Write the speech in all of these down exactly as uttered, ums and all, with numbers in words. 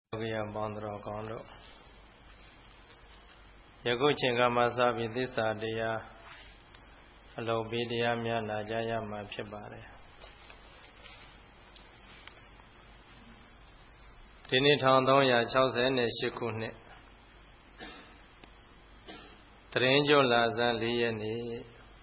Yogiya Bandra Kondo Yaguchin Gamasa Vidisa Dia Alobidia Miana Jaya Mapibare Tini Tandon Yachausen Shikune Trenjo Lazan Lieni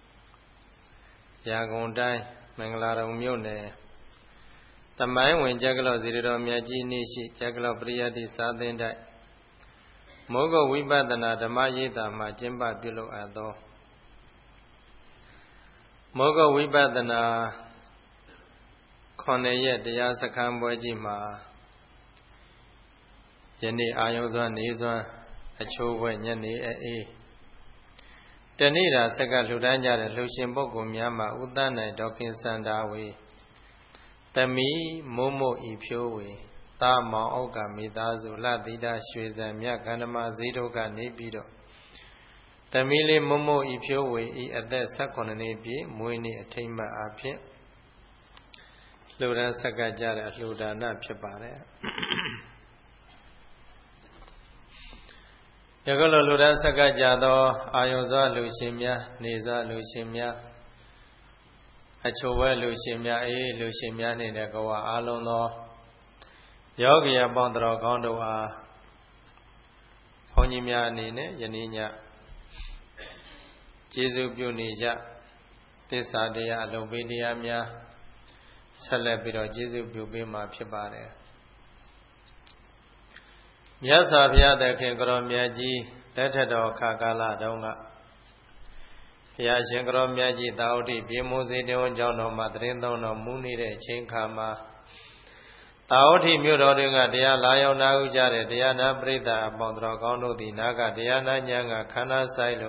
Yagundai Manglara Mune The mind when Jagalo Zero Miyaji Nishi, Jagalo Priyadi Sadendai Mogo Wibadana, the Mayita, Majimba below Ado Mogo Wibadana Koneye, the Yasakam Bojima Jenny Ayozan Nizan, a Chowe, Yenny E. Tenira, Saka Ludanja, Lucian Bogo Miyama, Udana, Dawkins Sandawi. Tami Momo Ipiowe, Tama Oga Midazu, Ladida Shwezan, Yakanama Zidoga Nebido. Tamili Momo Ipiowe, at that second Nebi, Muini Atima Apia Luda Sakajara, Luda Napia. Yagolo Luda Sakajado, Ayoza Lucimia, Niza Lucimia. Achowe Lucimia E. Lucimia in the Goa Alono Yogia Bandra Gondoa Ponimia Nine, Yanina Jesu Bunija Tisadia Lobidia Mia Celebiro Jesu Bubima Pibare Yasavia the Kingromiaji, Letedo Kakala Donga Yashingro Miyaji Daudi, Bimuzi Deon Jono, Madrindo no Muni, Chinkama Daudi Murodinga, Dia Lion Naujare, Diana Brida, Bondragono, the Naga, Diana Nyanga, Kana Silo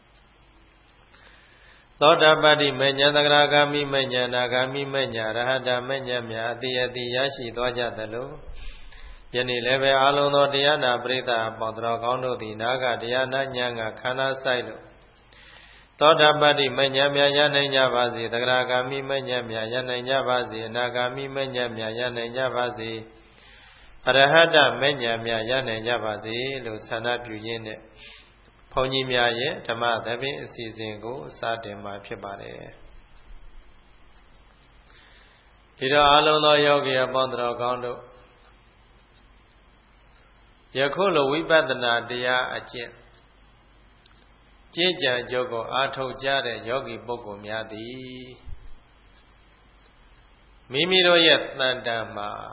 Loda Badi Menya, the Ragami Menya, Nagami Menya, Rahada Menya, Dia Diashi, Doja the Lu Yeni Leve Alono, Diana Brida, Bondragono, the Naga, Diana Nyanga, Kana Silo Toda Badi Menya Yana Vazi, the Ragami Menya Yana Vazi, Nagami Menya Yana Vazi, Arahada Menya Yana Vazi, Lusana Puyene, Pony Miaye, Tama, Devi, Sizingo, Satima Pibare. Tida Alono Yogi Abondra Gondo Yakolo Wibadana Dia Ache. Jeja Jogo Ato Jare Yogi Bogo Miadi Mimiro Yet Nandama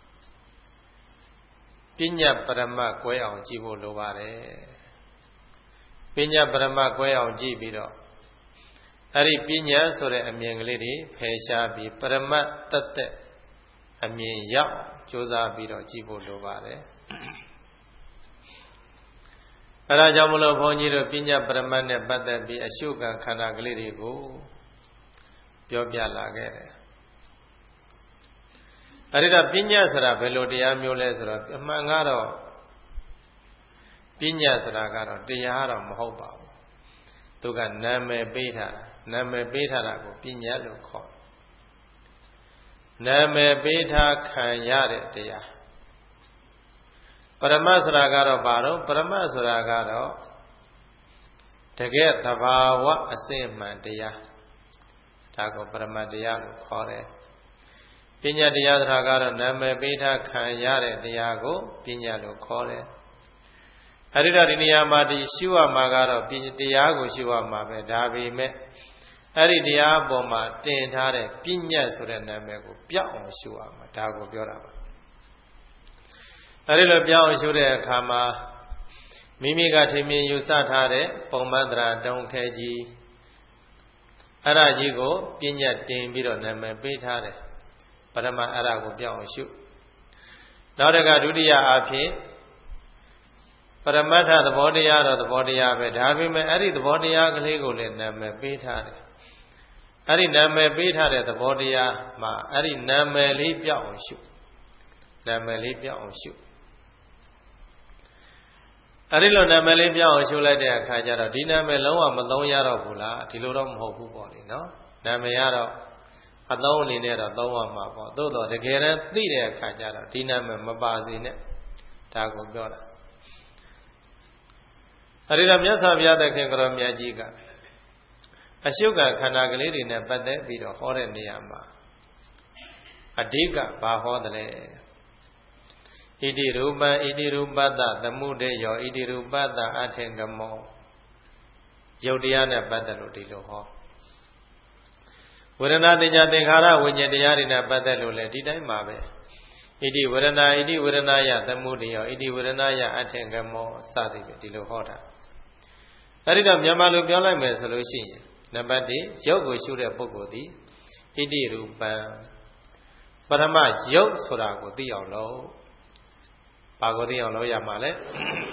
Pinya Parama Kwe on Jibo Lovare Pinya Parama Kwe on Jibiro Ari Pinya Sore Aming Lady Pesha Bi Parama Tate Amin Yao Joda Biro Jibo Lovare Rajamulo Poniro Pinya Brahmane Bada be a sugar canagligo Piobia Lagere Arida Pinya Sara Velo de Amules Mangaro Pinya Saragaro, Diara Mohoba Tuga Name Beta, Name Beta Lago, Pinya Luco Name Beta Kanyare Dia Paramasragaro Baro, Paramasragaro to get the Bawa a same man, dear Taco Paramadia Core Pina Dia Ragaro, Name Beta Kanyare Diago, Pina Core Arida Diniyamadi Shiva Magaro, Diago Shiva Mabe, Davi Me Aridia Boma, Tintare, Pina Surenamego, Piao Shiva, Tago Biorama. Arilo Piao Shure Kama Mimiga Timi Yusatare, Pomandra Don Keji Arajigo, Pina Timbiro Name Betare, Parama Arago Piao Shu Nauraga Dudia Api Paramata the body yard of the body yard, having me Ari the body yard legal in Name Betare Ari Name Betare the body yard, Ma Ari Name Lipia Shu Name Lipia Shu Arilo Namalibia or Shulade Kajara, Dina Meloa, Maloya Bula, Tilurum Hopu body, no? Namayaro, alone in it, a lower mapa, though the Gera, Dina Kajara, Dina Mabazine, ဒါကိုပြောတာအဲဒီတော့မြတ်စွာဘုရားသခင်ကိုရောမြတ်ကြီးကအရှုကခန္ဓာကလေးတွေနဲ့ပတ်သက်ပြီးတော့ဟောတဲ့နေရာမှာအဓိကဘာဟောတယ်လဲဣတိရူပံဣတိရူပတ္တသမုဒေယောဣတိရူပတ္တအထင်ကမောယုတ်တရားနဲ့ပတ်သက်လို့ဒီလိုဟောဝေဒနာတင်ညာသင်္ခါရဝိညာဉ်တရားတွေနဲ့ပတ်သက်လို့လည်းဒီတိုင်းပါပဲဣတိဝေဒနာဣတိဝေဒနာယသမုဒေယောဣတိဝေဒနာယအထင်ကမောစသည်ဖြင့်ဒီလိုဟောတာအဲဒီတော့မြန်မာလိုပြောလိုက်မယ်ဆိုလို့ရှိရင်နံပါတ်တစ်ယုတ်ကိုရှုတဲ့ပုဂ္ဂိုလ်သည်ဣတိရူပံပထမယုတ်ဆိုတာကိုသိအောင်လို့ဘာကိုသိအောင်လို့ရမှာလဲ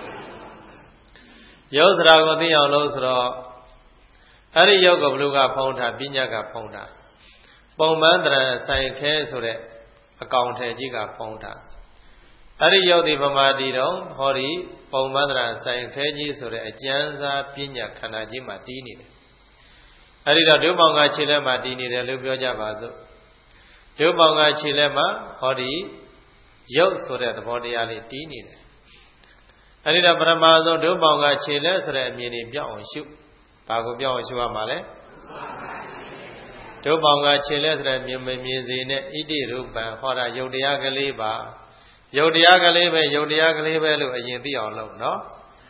ယုတ်ဆိုတာကိုသိအောင်လို့ဆိုတော့အဲ့ဒီယုတ်ကိုဘုလူကဖုံးထားပညာကဖုံးထားပုံမှန်တရံဆိုင်ခဲဆိုတဲ့အကောင်ထဲကြီးကဖုံးထားအဲ့ဒီယုတ်ဒီဗမာတီတော့ဟောဒီပုံမှန်တရံဆိုင်ခဲကြီးဆိုတဲ့အကျဉ်းစားပညာခန္ဓာကြီးမှာတီးနေတယ်အဲ့ဒီတော့ဒုပေါင်ကခြေလက်မှာတီးနေတယ်လို့ပြောကြပါစို့ဒုပေါင်ကခြေလက်မှာဟောဒီယုတ်ဆိုတဲ့သဘောတရားလေးတီးနေတယ်အဲ့ဒီတော့ပရမဆုံးဒုပေါင်ကခြေလက်ဆိုတဲ့အမြင်လေးပြောင်းအောင်ရှုဘာကိုပြောင်းအောင်ရှုရမှာလဲဒုပေါင်ကခြေလက်ဆိုတဲ့မြင်မမြင်စေနဲ့ဣတိရူပံဟောတာယုတ်တရားကလေးပါယုတ်တရားကလေးပဲယုတ်တရားကလေးပဲလို့အရင်သိအောင်လုပ်နော်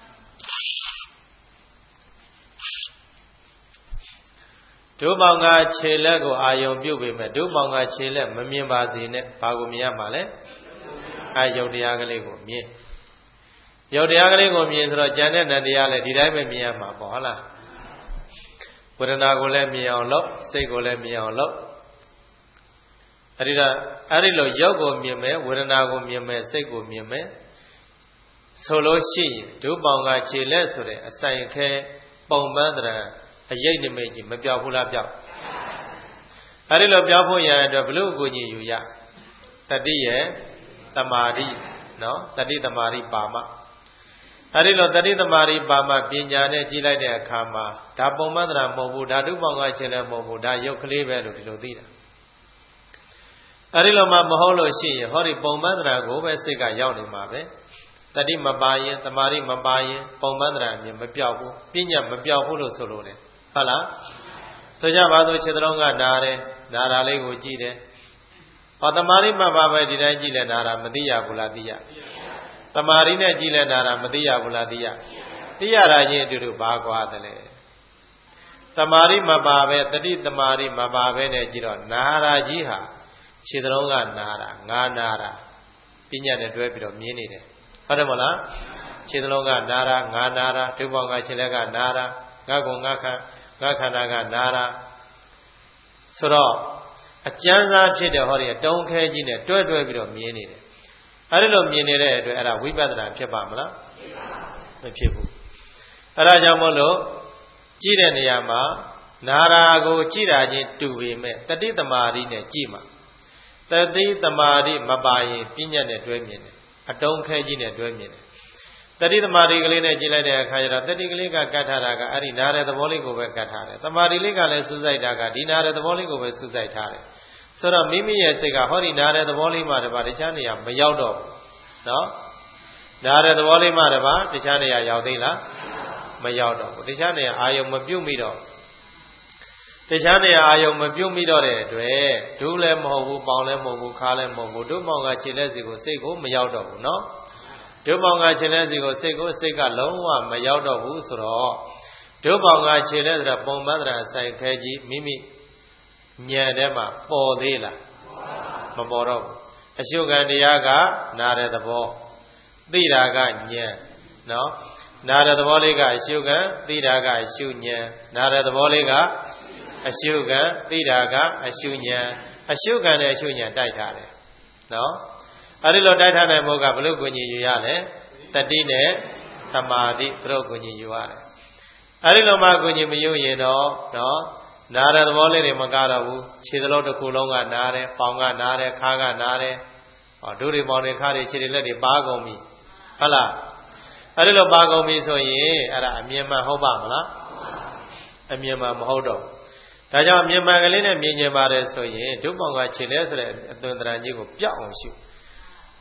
ဒုပေါင်ကခြေလက်ကိုအာယုံပြုတ်ပေမဲ့ဒုပေါင်ကခြေလက်မမြင်ပါစေနဲ့ဘာကိုမြင်ရမှာလဲအာယုတ်တရားကလေးကိုမြင်ယုတ်တရားကလေးကိုမြင်ဆိုတော့ဉာဏ်နဲ့နံတရားလည်းဒီတိုင်းပဲမြင်ရမှာပေါ့ဟုတ်လားဝေဒနာကိုလည်းမြင်အောင်လုပ်စိတ်ကိုလည်းမြင်အောင်လုပ်အဲဒီတော့အဲဒီလိုယုတ်ကိုမြင်မယ်ဝေဒနာကိုမြင်မယ်စိတ်ကိုမြင်မယ်ဆိုလို့ရှိရင်ဒုပေါင်ကခြေလက်ဆိုတဲ့အဆိုင်ခဲပုံပန်းတရံအရိပ်နိမိတ်ကြီးမပြောက်ဘူးလားပြောက်အဲဒီလိုပြောက်ဖို့ရတဲ့အတွက်ဘလို့ကိုကြီးယူရတတိယတမာတိနော်တတိတမာတိပါမအဲဒီလိုတတိတမာတိပါမပညာနဲ့ကြည့်လိုက်တဲ့အခါမှာဒါပုံမှန်တရံမဟုတ်ဘူးဓာတုပေါင်ကခြေလက်မဟုတ်ဘူးဒါရုပ်ကလေးပဲလို့ဒီလိုသိတာအဲဒီလိုမှမဟုတ်လို့ရှိရင်ဟောဒီပုံမှန်တရံကိုပဲစိတ်ကရောက်နေမှာပဲတတိမပါရင်တမာတိမပါရင်ပုံမှန်တရံအမြင်မပြောက်ဘူးပညာမပြောက်ဘူးလို့ဆိုလို့လေဟုတ်လားဆိုကြပါစို့ခြေသလုံးကနားတယ်နားတာလေးကိုကြည့်တယ်ဟောတမာတိမပါပဲဒီတိုင်းကြည့်လဲနားတာမသိရဘူးလားသိရတမာတိနဲ့ကြည့်လဲနားတာမသိရဘူးလားသိရသိရတာချင်းအတူတူဘာကွာတယ်လဲတမာတိမပါပဲတတိတမာတိမပါပဲနဲ့ကြည့်တော့နားတာကြီးဟာခြေသလုံးကနားတာငါနားတာပညာနဲ့တွဲပြီးတော့မြင်နေတယ်ဟုတ်တယ်မလားခြေသလုံးကနားတာငါနားတာဒုပေါင်ကခြေလက်ကနားတာငါကုံငါခံငါခန္ဓာကနားတာဆိုတော့အကျဉ်းစားဖြစ်တဲ့ဟောဒီတုံးခဲကြီးနဲ့တွဲတွဲပြီးတော့မြင်နေတယ်အဲဒီလိုမြင်နေတဲ့အတွက်အဲ့ဒါဝိပဿနာဖြစ်ပါမလားမဖြစ်ဘူးအဲ့ဒါကြောင့်မို့လို့ကြည့်တဲ့နေရာမှာနာရာကိုကြည့်တာချင်းတူပေမဲ့တတိတမာတိနဲ့ကြည့်မှာတတိတမာတိမပါရင်ပညာနဲ့တွဲမြင်တယ်အတုံးခဲကြီးနဲ့တွဲမြင်တယ်တတိတမာတိကလေးနဲ့ကြည့်လိုက်တဲ့အခါကျတော့တတိကလေးကကတ်ထားတာကအဲ့ဒီနားတဲ့သဘောလေးကိုပဲကတ်ထားတယ်တမာတိလေးကလည်းစူးစိုက်တာကဒီနားတဲ့သဘောလေးကိုပဲစူးစိုက်ထားတယ်ဆိုတော့မိမိရဲ့စိတ်ကဟောဒီနားတဲ့သဘောလေးမှတပါတခြားနေရာမရောက်တော့ဘူးနော်နားတဲ့သဘောလေးမှတပါတခြားနေရာရောက်သေးလားမရောက်တော့ဘူးတခြားနေရာအာယုံမပြုတ်မိတော့တခြားနေရာအာယုံမပြုတ်မိတော့တဲ့အတွက်ဒုလည်းမဟုတ်ဘူးပေါင်လည်းမဟုတ်ဘူးခါလည်းမဟုတ်ဘူးဒုပေါင်ကခြေလက်စီကိုစိတ်ကိုမရောက်တော့ဘူးနော်ဒုပေါင်ကခြေလက်စီကိုစိတ်ကိုစိတ်ကလုံးဝမရောက်တော့ဘူးဆိုတော့ဒုပေါင်ကခြေလက်ဆိုတာပုံမှန်တရဆိုင်ခဲကြီးမိမိဉာဏ်ထဲမှာပေါ်သေးလားမပေါ်တော့ဘူးအရှုခံတရားကနာတဲ့သဘောသိတာကဉာဏ်နော်နာတဲ့သဘောလေးကအရှုခံသိတာကအရှုဉာဏ်နာတဲ့သဘောလေးကအရှုခံသိတာကအရှုဉာဏ်အရှုခံနဲ့အရှုဉာဏ်တိုက်ထားတယ်နော်အဲဒီလိုတိုက်ထားတဲ့ဘုရားဘလို့ကိုကြီးယူရလဲတတိနဲ့သမာဓိသူတို့ကိုကြီးယူရတယ်အဲဒီလိုမှကိုကြီးမယူရင်တော့နော်နားတဲ့သဘောလေးတွေမကတော့ဘူးခြေသလုံးတစ်ခုလုံးကနားတယ်ပေါင်ကနားတယ်ခါးကနားတယ်ဟောဒုတွေပေါင်တွေခါးတွေခြေတွေလက်တွေပါကုန်ပြီဟုတ်လားအဲဒီလိုပါကုန်ပြီဆိုရင်အဲ့ဒါအမြင်မှန်ဟုတ်ပါမလားအမြင်မှန်မဟုတ်တော့ဒါကြောင့်အမြင်မှန်ကလေးနဲ့မြင်ကျင်ပါတယ်ဆိုရင်ဒုပေါင်ကခြေလဲဆိုတဲ့အသွင်သဏ္ဍာန်ကြီးကိုပြောက်အောင်ရှုဒ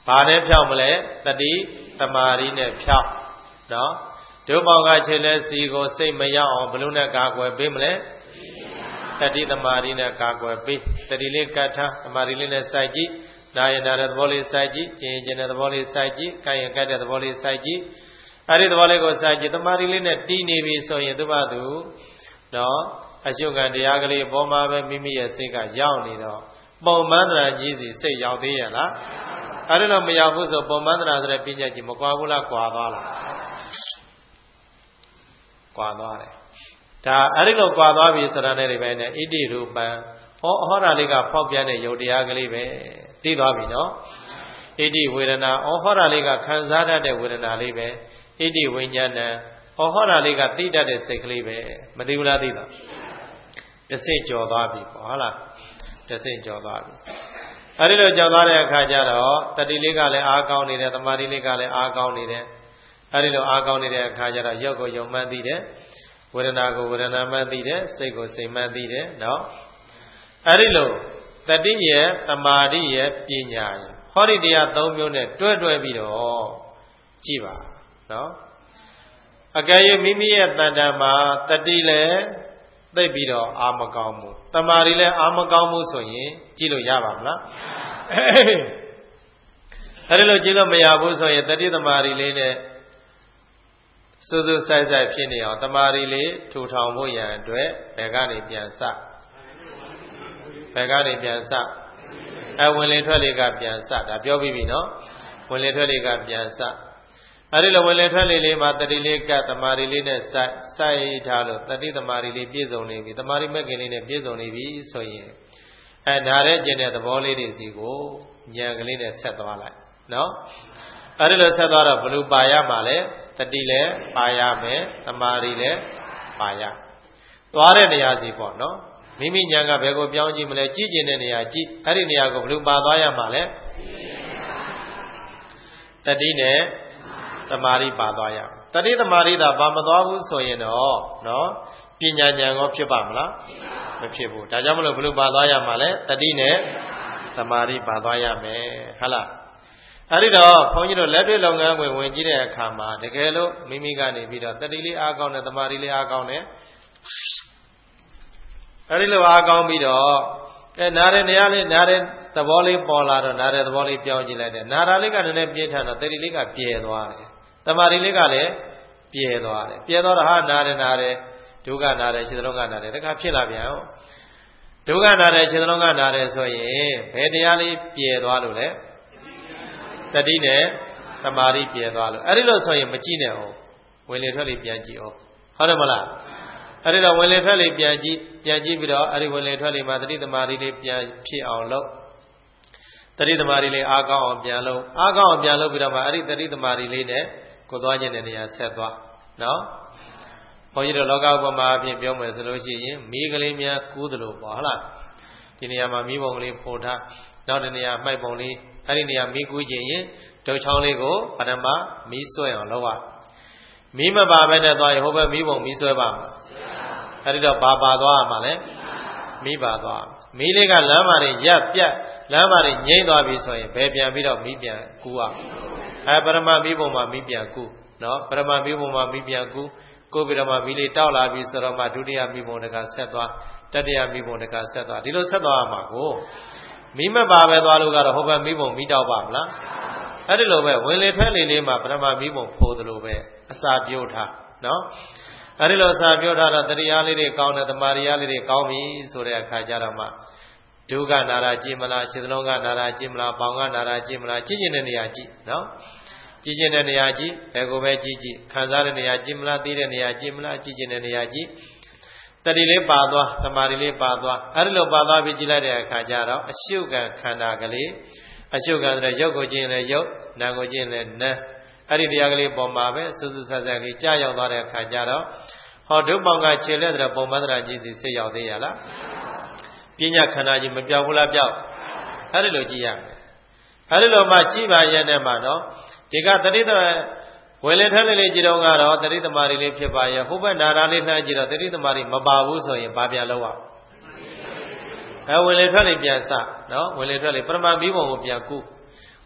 ဘာနဲ့ဖြောက်မလဲတတိတမာရီနဲ့ဖြောက်နော်ဒုပေါင်းကခြေလဲစီကိုစိတ်မရောက်အောင်ဘလို့နဲ့ကာကွယ်ပေးမလဲတတိတမာရီနဲ့ကာကွယ်ပေးတတိလေးကတ်ထားတမာရီလေးနဲ့စိုက်ကြည့်နာရင်နာတဲ့သဘောလေးစိုက်ကြည့်ကျင်ကျင်တဲ့သဘောလေးစိုက်ကြည့်ကိုင်ရင်ကိုက်တဲ့သဘောလေးစိုက်ကြည့်အဲ့ဒီသဘောလေးကိုစိုက်ကြည့်တမာရီလေးနဲ့တီးနေပြီဆိုရင်သူ့ဘာသူနော်အရှုခံတရားကလေးအပေါ်မှာပဲမိမိရဲ့စိတ်ကရောက်နေတော့ပုံမှန်တရာကြီးစီစိတ်ရောက်သေးရဲ့လားအဲ့ဒါတော့မရောက်ဘူးဆိုပုံမှန်တရာဆိုတဲ့ပညာကြီးမကွာဘူးလားကွာသွားလားကွာသွားတယ်ဒါအဲ့ဒီလိုကွာသွားပြီဆိုတာနဲ့ဒီပိုင်းနဲ့ဣတိရူပံဟောဟောတာလေးကဖောက်ပြန်တဲ့ယုတ်တရားကလေးပဲသိသွားပြီနော်ဣတိဝေဒနာဩဟောတာလေးကခံစားတတ်တဲ့ဝေဒနာလေးပဲဣတိဝိညာဏံဩဟောတာလေးကသိတတ်တဲ့စိတ်ကလေးပဲမသိဘူးလားသိလားတစိတ်ကြော်သွားပြီပေါ့ဟုတ်လားတစိတ်ကြော်သွားပြီအဲဒီလိုကြော်သွားတဲ့အခါကျတော့တတိလေးကလည်းအားကောင်းနေတယ်သမာဓိလေးကလည်းအားကောင်းနေတယ်အဲဒီလိုအားကောင်းနေတဲ့အခါကျတော့ရုပ်ကိုယုံမှန်းသိတယ်ဝေဒနာကိုဝေဒနာမှန်းသိတယ်စိတ်ကိုစိတ်မှန်းသိတယ်နော်အဲဒီလိုတတိရဲ့သမာဓိရဲ့ပညာရဲ့ဟောဒီတရားသုံးမျိုးနဲ့တွဲတွဲပြီးတော့ကြည့်ပါနော်အကယ်၍မိမိရဲ့တဏ္ဍာမှာတတိလည်းသိပြီးတော့အာမကောင်းဘူးတမာရီလည်းအာမကောင်းဘူးဆိုရင်ကြည့်လို့ရပါမလားအဲဒီလိုကြည့်လို့မရဘူးဆိုရင်တတိတမာရီလေးနဲ့စူးစူးဆိုင်ဆိုင်ဖြစ်နေအောင်တမာရီလေးထူထောင်ဖို့ရန်အတွက်ဘယ်ကနေပြန်စဘယ်ကနေပြန်စအဝင်လေထွက်လေကပြန်စဒါပြောပြီးပြီနော်ဝင်လေထွက်လေကပြန်စအဲဒီလိုဝင်လေထွက်လေလေးမှာတတိလေးကတမာရီလေးနဲ့စိုက်စိုက်ထားလို့တတိတမာရီလေးပြည့်စုံနေပြီတမာရီမက်ကင်လေးနဲ့ပြည့်စုံနေပြီဆိုရင်အဲနားတဲ့ကျင်တဲ့သဘောလေးတွေစီကိုဉာဏ်ကလေးနဲ့ဆက်သွားလိုက်နော်အဲဒီလိုဆက်သွားတော့ဘလူပါရမှာလဲတတိလည်းပါရမယ်တမာရီလည်းပါရသွားတဲ့နေရာစီပေါ့နော်မိမိဉာဏ်ကဘယ်ကိုပြောင်းကြည့်မလဲကြည့်ကျင်တဲ့နေရာကြည့်အဲ့ဒီနေရာကိုဘလူပါသွားရမှာလဲတတိနဲ့တမာရီပါသွားရတတိတမာရီသာပါမသွားဘူးဆိုရင်တော့နော်ပညာဉာဏ်ရောဖြစ်ပါမလားမဖြစ်ဘူးဒါကြောင့်မလို့ဘလူပါသွားရမှာလဲတတိနဲ့တမာရီပါသွားရမယ်ဟုတ်လားအဲ့ဒီတော့ဘုန်းကြီးတို့လက်တွေ့လုပ်ငန်းဝင်ဝင်ကြည့်တဲ့အခါမှာတကယ်လို့မိမိကနေပြီးတော့တတိလေးအားကောင်းတယ်တမာရီလေးအားကောင်းတယ်အဲ့ဒီလိုအားကောင်းပြီးတော့အဲနားတဲ့နေရာလေးနားတဲ့သဘောလေးပေါ်လာတော့နားတဲ့သဘောလေးပြောင်းကြည့်လိုက်တယ်နားတာလေးကနည်းနည်းပြင်းထန်တော့တတိလေးကပြဲသွားတယ်တမာရီလေးကလည်းပြဲသွားတယ်ပြဲသွားတော့ဟာနားတယ်နားတယ်ဒုက္ခနားတယ်ခြေသလုံးကနားတယ်တခါဖြစ်လာပြန်ဟုတ်ဒုက္ခနားတယ်ခြေသလုံးကနားတယ်ဆိုရင်ဘယ်တရားလေးပြဲသွားလို့လဲတတိနဲ့တမာရီပြဲသွားလို့အဲ့ဒီလိုဆိုရင်မကြည့်နဲ့ဟုတ်ဝင်လေထွက်လေပြန်ကြည့်အောင်ဟုတ်တယ်မလားအဲ့ဒီတော့ဝင်လေထွက်လေပြန်ကြည့်ပြန်ကြည့်ပြီးတော့အဲ့ဒီဝင်လေထွက်လေမှာတတိတမာရီလေးပြန်ဖြစ်အောင်လုပ်တတိတမာရီလေးအားကောင်းအောင်ပြန်လုပ်အားကောင်းအောင်ပြန်လုပ်ပြီးတော့မှအဲ့ဒီတတိတမာရီလေးနဲ့ကိုသွားခြင်းတဲ့နေရာဆက်သွားနော်ဘုန်းကြီးတို့လောကဥပမာအဖြစ်ပြောမယ်ဆိုလို့ရှိရင်မီးကလေးများကူးသလိုပေါ့ဟုတ်လားဒီနေရာမှာမီးပုံကလေးပို့ထားနောက်ဒီနေရာမှိုက်ပုံလေးအဲ့ဒီနေရာမီးကူးခြင်းရင်ဒုတ်ချောင်းလေးကိုပထမမီးဆွဲအောင်လုပ်ရမီးမပါဘဲနဲ့သွားရင်ဟိုဘက်မီးပုံမီးဆွဲပါမှာအဲ့ဒီတော့ဘာပါသွားမှာလဲမီးပါသွားမီးလေးကလမ်းမှာနေရပ်ပြတ်လမ်းမှာနေငိမ့်သွားပြီဆိုရင်ဘယ်ပြန်ပြီးတော့မီးပြန်ကူရအဲပရမမီးပုံမှာမီးပြန်ကူနော်ပရမမီးပုံမှာမီးပြန်ကူကိုပြီးတော့မှမီးလေးတောက်လာပြီဆိုတော့မှဒုတိယမီးပုံတကဆက်သွားတတိယမီးပုံတကဆက်သွားဒီလိုဆက်သွားမှာကိုမီးမပါပဲသွားလို့ကတော့ဟိုဘက်မီးပုံမီးတောက်ပါမလားအဲ့ဒီလိုပဲဝင်လေထွက်လေလေးမှာပရမမီးပုံဖိုးသလိုပဲအစာပြုတ်ထားနော်အဲ့ဒီလိုအစာပြုတ်ထားတော့တရားလေးတွေကောင်းတယ်တမာရီလေးတွေကောင်းပြီဆိုတဲ့အခါကျတော့မှဒုက္ခနာရာကြည့်မလားခြေစလုံးကနာရာကြည့်မလားပေါင်ကနာရာကြည့်မလားကြည့်ကျင်တဲ့နေရာကြည့်နော်ကြည့်ကျင်တဲ့နေရာကြည့်ဘယ်ကိုပဲကြည့်ကြည့်ခံစားတဲ့နေရာကြည့်မလားသိတဲ့နေရာကြည့်မလားကြည့်ကျင်တဲ့နေရာကြည့်တတိလေးပါသွားတမာရီလေးပါသွားအဲ့ဒီလိုပါသွားပြီးကြည့်လိုက်တဲ့အခါကျတော့အရှုခံခန္ဓာကလေးအရှုခံတဲ့ရုပ်ကိုကြည့်ရင်လည်းရုပ်နာမ်ကိုကြည့်ရင်လည်းနာမ်အဲ့ဒီတရားကလေးပေါ်မှာပဲစူးစူးဆဆကလေးကြာရောက်သွားတဲ့အခါကျတော့ဟောဒုပေါင်ကခြေလက်တဲ့ပုံမှန်တရားကြီးစီစိတ်ရောက်သေးရလားပညာခန္ဓာကြီးမပြောက်ဘူးလားပြောက်အဲ့ဒီလိုကြည့်ရမယ်အဲ့ဒီလိုမှကြည့်ပါရဲ့နဲ့မှတော့ဒီကတတိတဝင်လေထွက်လေလေးကြည့်တော့ကတော့တတိတမာရီလေးဖြစ်ပါရဲ့ဟိုဘက်နာရာလေးနှမ်းကြည့်တော့တတိတမာရီမပါဘူးဆိုရင်ဘာပြန်လုပ်ရအဲဝင်လေထွက်လေပြန်စနော်ဝင်လေထွက်လေပရမမီးပုံကိုပြန်ကု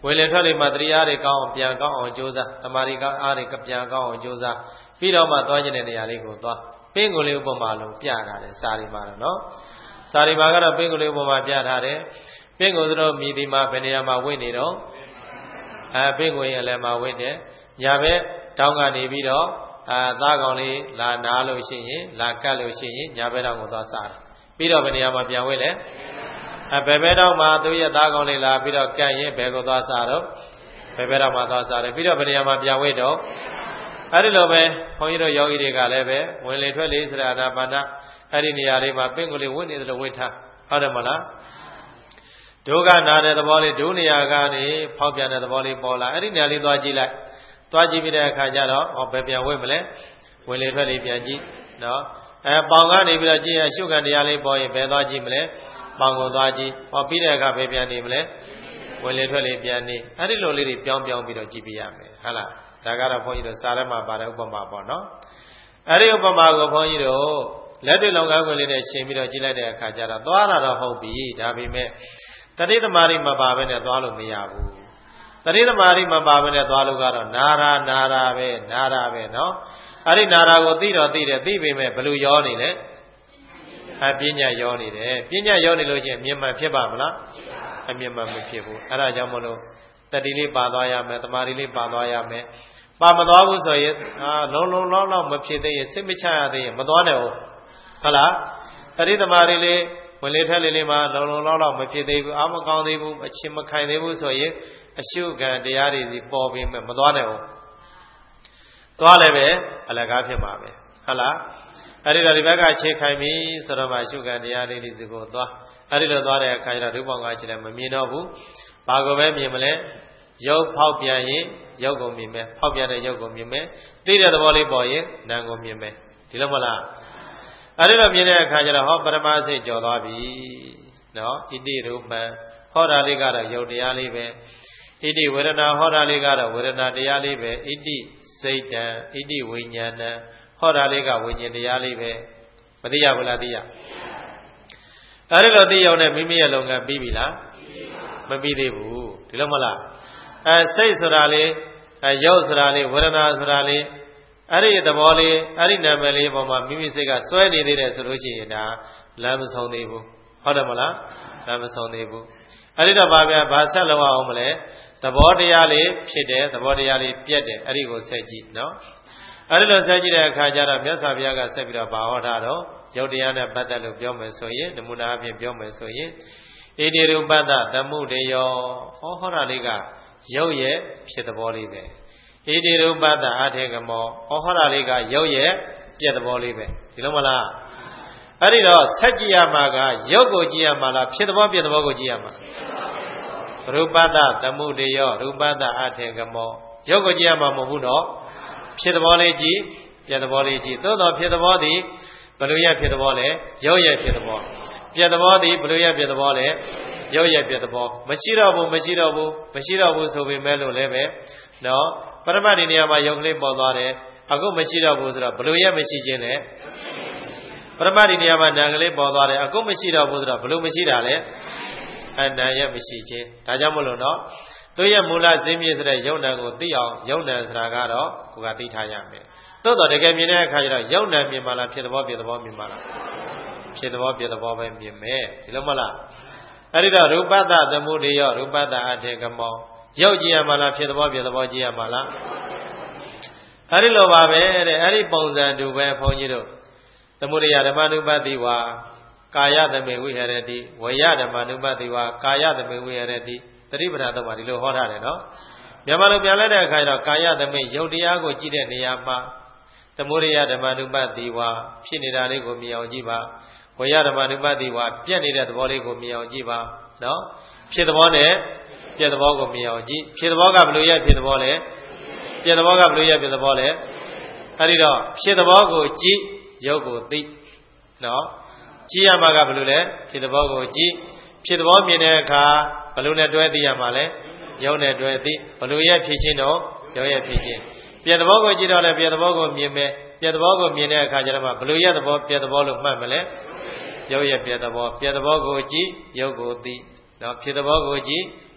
ဝေလေထွက်လေမှာတတိယတွေကောင်းအောင်ပြန်ကောင်းအောင်ကြိုးစားတမာရီကအားတွေကပြန်ကောင်းအောင်ကြိုးစားပြီးတော့မှသွားခြင်းတဲ့နေရာလေးကိုသွားပင်ကိုယ်လေးဥပမာလုံးပြထားတယ်စာရီမှာတော့နော်စာရီမှာကတော့ပင်ကိုယ်လေးဥပမာပြထားတယ်ပင်ကိုယ်တို့မြည်ဒီမှာဘယ်နေရာမှာဝိနေတော့အဲပင်ကိုယ်ရဲ့လည်းမှာဝိတယ်ညာဘက်တောင်းကနေပြီးတော့အာသားကောင်လေးလာနားလို့ရှိရင်လာကတ်လို့ရှိရင်ညာဘက်တောင်းကိုသွားစားတယ်ပြီးတော့ဘယ်နေရာမှာပြန်ဝိလဲအဲဘယ်ဘက်တောင်းမှာသူရဲ့သားကောင်လေးလာပြီးတော့ကတ်ရင်ဘယ်ကိုသွားစားတော့ဘယ်ဘက်တောင်းမှာသွားစားတယ်ပြီးတော့ဘယ်နေရာမှာပြန်ဝိတော့အဲ့ဒီလိုပဲခွန်ကြီးတို့ယောဂီတွေကလည်းပဲဝင်လေထွက်လေစရာနာပါဏအဲ့ဒီနေရာလေးမှာပင့်ကိုလေးဝိနေတယ်လို့ဝိထားဟုတ်တယ်မလားဒုက္ခနာတဲ့သဘောလေးဒုနေရာကနေဖောက်ပြန်တဲ့သဘောလေးပေါ်လာအဲ့ဒီနေရာလေးသွားကြည့်လိုက်သွားကြည့်ပြီးတဲ့အခါကျတော့ဟောဘယ်ပြန်ဝိမလဲဝင်လေထွက်လေပြန်ကြည့်နော်အဲပေါင်ကနေပြီးတော့ကြည့်ရရှုခံတရားလေးပေါ်ရင်ဘယ်သွားကြည့်မလဲပေါင်ကိုသွားကြည့်ဟောပြီးတဲ့အခါဘယ်ပြန်နေမလဲဝင်လေထွက်လေပြန်နေအဲ့ဒီလိုလေးတွေပြောင်းပြောင်းပြီးတော့ကြည့်ပြရမယ်ဟုတ်လားဒါကတော့ဘုန်းကြီးတို့စာထဲမှာပါတဲ့ဥပမာပေါ့နော်အဲ့ဒီဥပမာကိုဘုန်းကြီးတို့လက်တွေ့လောကခွင့်လေးနဲ့ရှင်းပြီးတော့ကြည့်လိုက်တဲ့အခါကျတော့သွားလာတော့ဟုတ်ပြီဒါပေမဲ့တတိသမารိမပါဘဲနဲ့သွားလို့မရဘူးတတိသမารိမပါဘဲနဲ့သွားလို့ကတော့နာရာနာရာပဲနာရာပဲနော်အဲ့ဒီနာရာကိုသိတော့သိတယ်သိပေမဲ့ဘယ်လိုရောနေလဲအပညာရောနေတယ်ပညာရောနေလို့ချင်းအမြင်မှန်ဖြစ်ပါမလားအမြင်မှန်မဖြစ်ဘူးအဲ့ဒါကြောင့်မလို့တတိလေးပါသွားရမယ်တမာရီလေးပါသွားရမယ်ပါမသွားဘူးဆိုရင်အာလုံးလုံးလောက်လောက်မဖြစ်သေးရင်စိတ်မချရသေးရင်မသွားနဲ့ဟုတ်ဟုတ်လားတတိတမာရီလေးဝင်လေထက်လေးလေးမှာလုံးလုံးလောက်လောက်မဖြစ်သေးဘူးအာမကောင်းသေးဘူးအချင်းမခိုင်သေးဘူးဆိုရင်အရှုခံတရားတွေစီပေါ်ပြီးမှမသွားနဲ့ဟုတ်သွားလည်းပဲအလကားဖြစ်မှာပဲဟုတ်လားအဲ့ဒီတော့ဒီဘက်ကခြေခိုင်ပြီဆိုတော့မှအရှုခံတရားလေးတွေစီကိုသွားအဲ့ဒီလိုသွားတဲ့အခါကျတော့ဒုပေါင်းကခြေလည်းမမြင်တော့ဘူးဘာကိုပဲမြင်မလဲရုပ်ဖောက်ပြန်ရင်ရုပ်ကိုမြင်မယ်ဖောက်ပြန်တဲ့ရုပ်ကိုမြင်မယ်သိတဲ့သဘောလေးပေါ်ရင်နာမ်ကိုမြင်မယ်ဒီလိုမလားအဲ့ဒီလိုမြင်တဲ့အခါကျတော့ဟောပရမစိတ်ကြော်သွားပြီနော်ဣတိရူပံဟောတာလေးကတော့ရုပ်တရားလေးပဲဣတိဝေဒနာဟောတာလေးကတော့ဝေဒနာတရားလေးပဲဣတိစိတ်တံဣတိဝိညာဏံဟောတာလေးကဝိညာဉ်တရားလေးပဲမသိရဘူးလားသိရအဲ့ဒီလိုသိရုံနဲ့မိမိရဲ့လုပ်ငန်းပြီးပြီလားမပြီးသေးဘူးဒီလိုမလားအဲစိတ်ဆိုတာလေးအဲရုပ်ဆိုတာလေးဝေဒနာဆိုတာလေးအဲ့ဒီသဘောလေးအဲ့ဒီနာမည်လေးပေါ်မှာမိမိစိတ်ကစွဲနေသေးတယ်ဆိုလို့ရှိရင်ဒါလမ်းမဆုံးသေးဘူးဟုတ်တယ်မလားလမ်းမဆုံးသေးဘူးအဲ့ဒီတော့ဗာဗျာဘာဆက်လုပ်အောင်မလဲသဘောတရားလေးဖြစ်တယ်သဘောတရားလေးပြက်တယ်အဲ့ဒီကိုဆက်ကြည့်နော်အဲ့ဒီလိုဆက်ကြည့်တဲ့အခါကျတော့မြတ်စွာဘုရားကဆက်ပြီးတော့ဘာဟောတာတော့ရုပ်တရားနဲ့ပတ်သက်လို့ပြောမယ်ဆိုရင်နမူနာအဖြစ်ပြောမယ်ဆိုရင်ဣတိရူပတ္တသမှုတယောဟောဟောတာလေးကရုပ်ရဲ့ဖြစ်သဘောလေးပဲဣတိရူပတ္တအထေကမောဟောဟောတာလေးကရုပ်ရဲ့ပြက်သဘောလေးပဲဒီလိုမလားအဲ့ဒီတော့ဆက်ကြည့်ရမှာကရုပ်ကိုကြည့်ရမှာလားဖြစ်သဘောပြက်သဘောကိုကြည့်ရမှာရူပတ္တသမှုတယောရူပတ္တအထေကမောရုပ်ကိုကြည့်ရမှာမဟုတ်ဘူးနော်ဖြစ်သဘောလေးကြည့်ပြက်သဘောလေးကြည့်သို့တော်ဖြစ်သဘောသည်ဘယ်လိုရဖြစ်သဘောလဲရုပ်ရဲ့ဖြစ်သဘောပြက်သဘောသည်ဘယ်လိုရပြက်သဘောလဲရုပ်ရဲ့ပြက်သဘောမရှိတော့ဘူးမရှိတော့ဘူးမရှိတော့ဘူးဆိုပေမဲ့လို့လည်းပဲနော်ပရမတ်ဒီနေရာမှာရုပ်ကလေးပေါ်သွားတယ်အခုမရှိတော့ဘူးဆိုတော့ဘယ်လိုရမရှိခြင်းလဲပရမတ်ဒီနေရာမှာနာမ်ကလေးပေါ်သွားတယ်အခုမရှိတော့ဘူးဆိုတော့ဘယ်လိုမရှိတာလဲအနာရမရှိခြင်းဒါကြောင့်မလို့နော်သူရဲ့မူလဇင်းမြစ်ဆိုတဲ့ယုံနာကိုသိအောင်ယုံနာဆိုတာကတော့ကိုကသိထားရမယ်သို့တော့တကယ်မြင်တဲ့အခါကျတော့ယုံနာမြင်ပါလားဖြစ်သဘောပြသဘောမြင်ပါလားဖြစ်သဘောပြသဘောပဲမြင်မယ်ဒီလိုမလားအဲ့ဒီတော့ရူပတ္တသမှုတယောရူပတ္တအထေကမောရုပ်ကြည့်ရမှာလားဖြစ်သဘောပြသဘောကြည့်ရမှာလားအဲ့ဒီလိုပါပဲတဲ့အဲ့ဒီပုံစံတူပဲဘုန်းကြီးတို့သမုဒယဓမ္မနုပတိဝါကာယသမေဝိဟရတိဝေယဓမ္မနုပတိဝါကာယသမေဝိဟရတိသတိပဋ္ဌာန်တော့ဒီလိုဟောထားတယ်နော်မြန်မာလိုပြန်လိုက်တဲ့အခါကျတော့ကာယသမေရုပ်တရားကိုကြည့်တဲ့နေရာမှာသမုဒယဓမ္မနုပတိဝါဖြစ်နေတာလေးကိုမြင်အောင်ကြည့်ပါဝေယဓမ္မနုပတိဝါပြက်နေတဲ့သဘောလေးကိုမြင်အောင်ကြည့်ပါနော်ဖြစ်သဘောနဲ့ပြက်သဘောကိုမြင်အောင်ကြည့်ဖြစ်သဘောကဘယ်လိုရဖြစ်သဘောလဲပြက်သဘောကဘယ်လိုရဖြစ်သဘောလဲအဲ့ဒီတော့ဖြစ်သဘောကိုကြည့်ရုပ်ကိုသိနော်ကြည့်ရမှာကဘယ်လိုလဲဖြစ်သဘောကိုကြည့်ဖြစ်သဘောမြင်တဲ့အခါဘယ်လိုနဲ့တွဲသိရမှာလဲရုပ်နဲ့တွဲသိဘယ်လိုရဖြစ်ခြင်းတော့ရုပ်ရဖြစ်ခြင်းပြက်သဘောကိုကြည့်တော့လည်းပြက်သဘောကိုမြင်မယ်ပြက်သဘောကိုမြင်တဲ့အခါကျတော့မှဘယ်လိုရသဘောပြက်သဘောလို့မှတ်မလဲရုပ်ရပြက်သဘောပြက်သဘောကိုကြည့်ရုပ်ကိုသိနော်ဖြစ်သဘောကိုကြည့်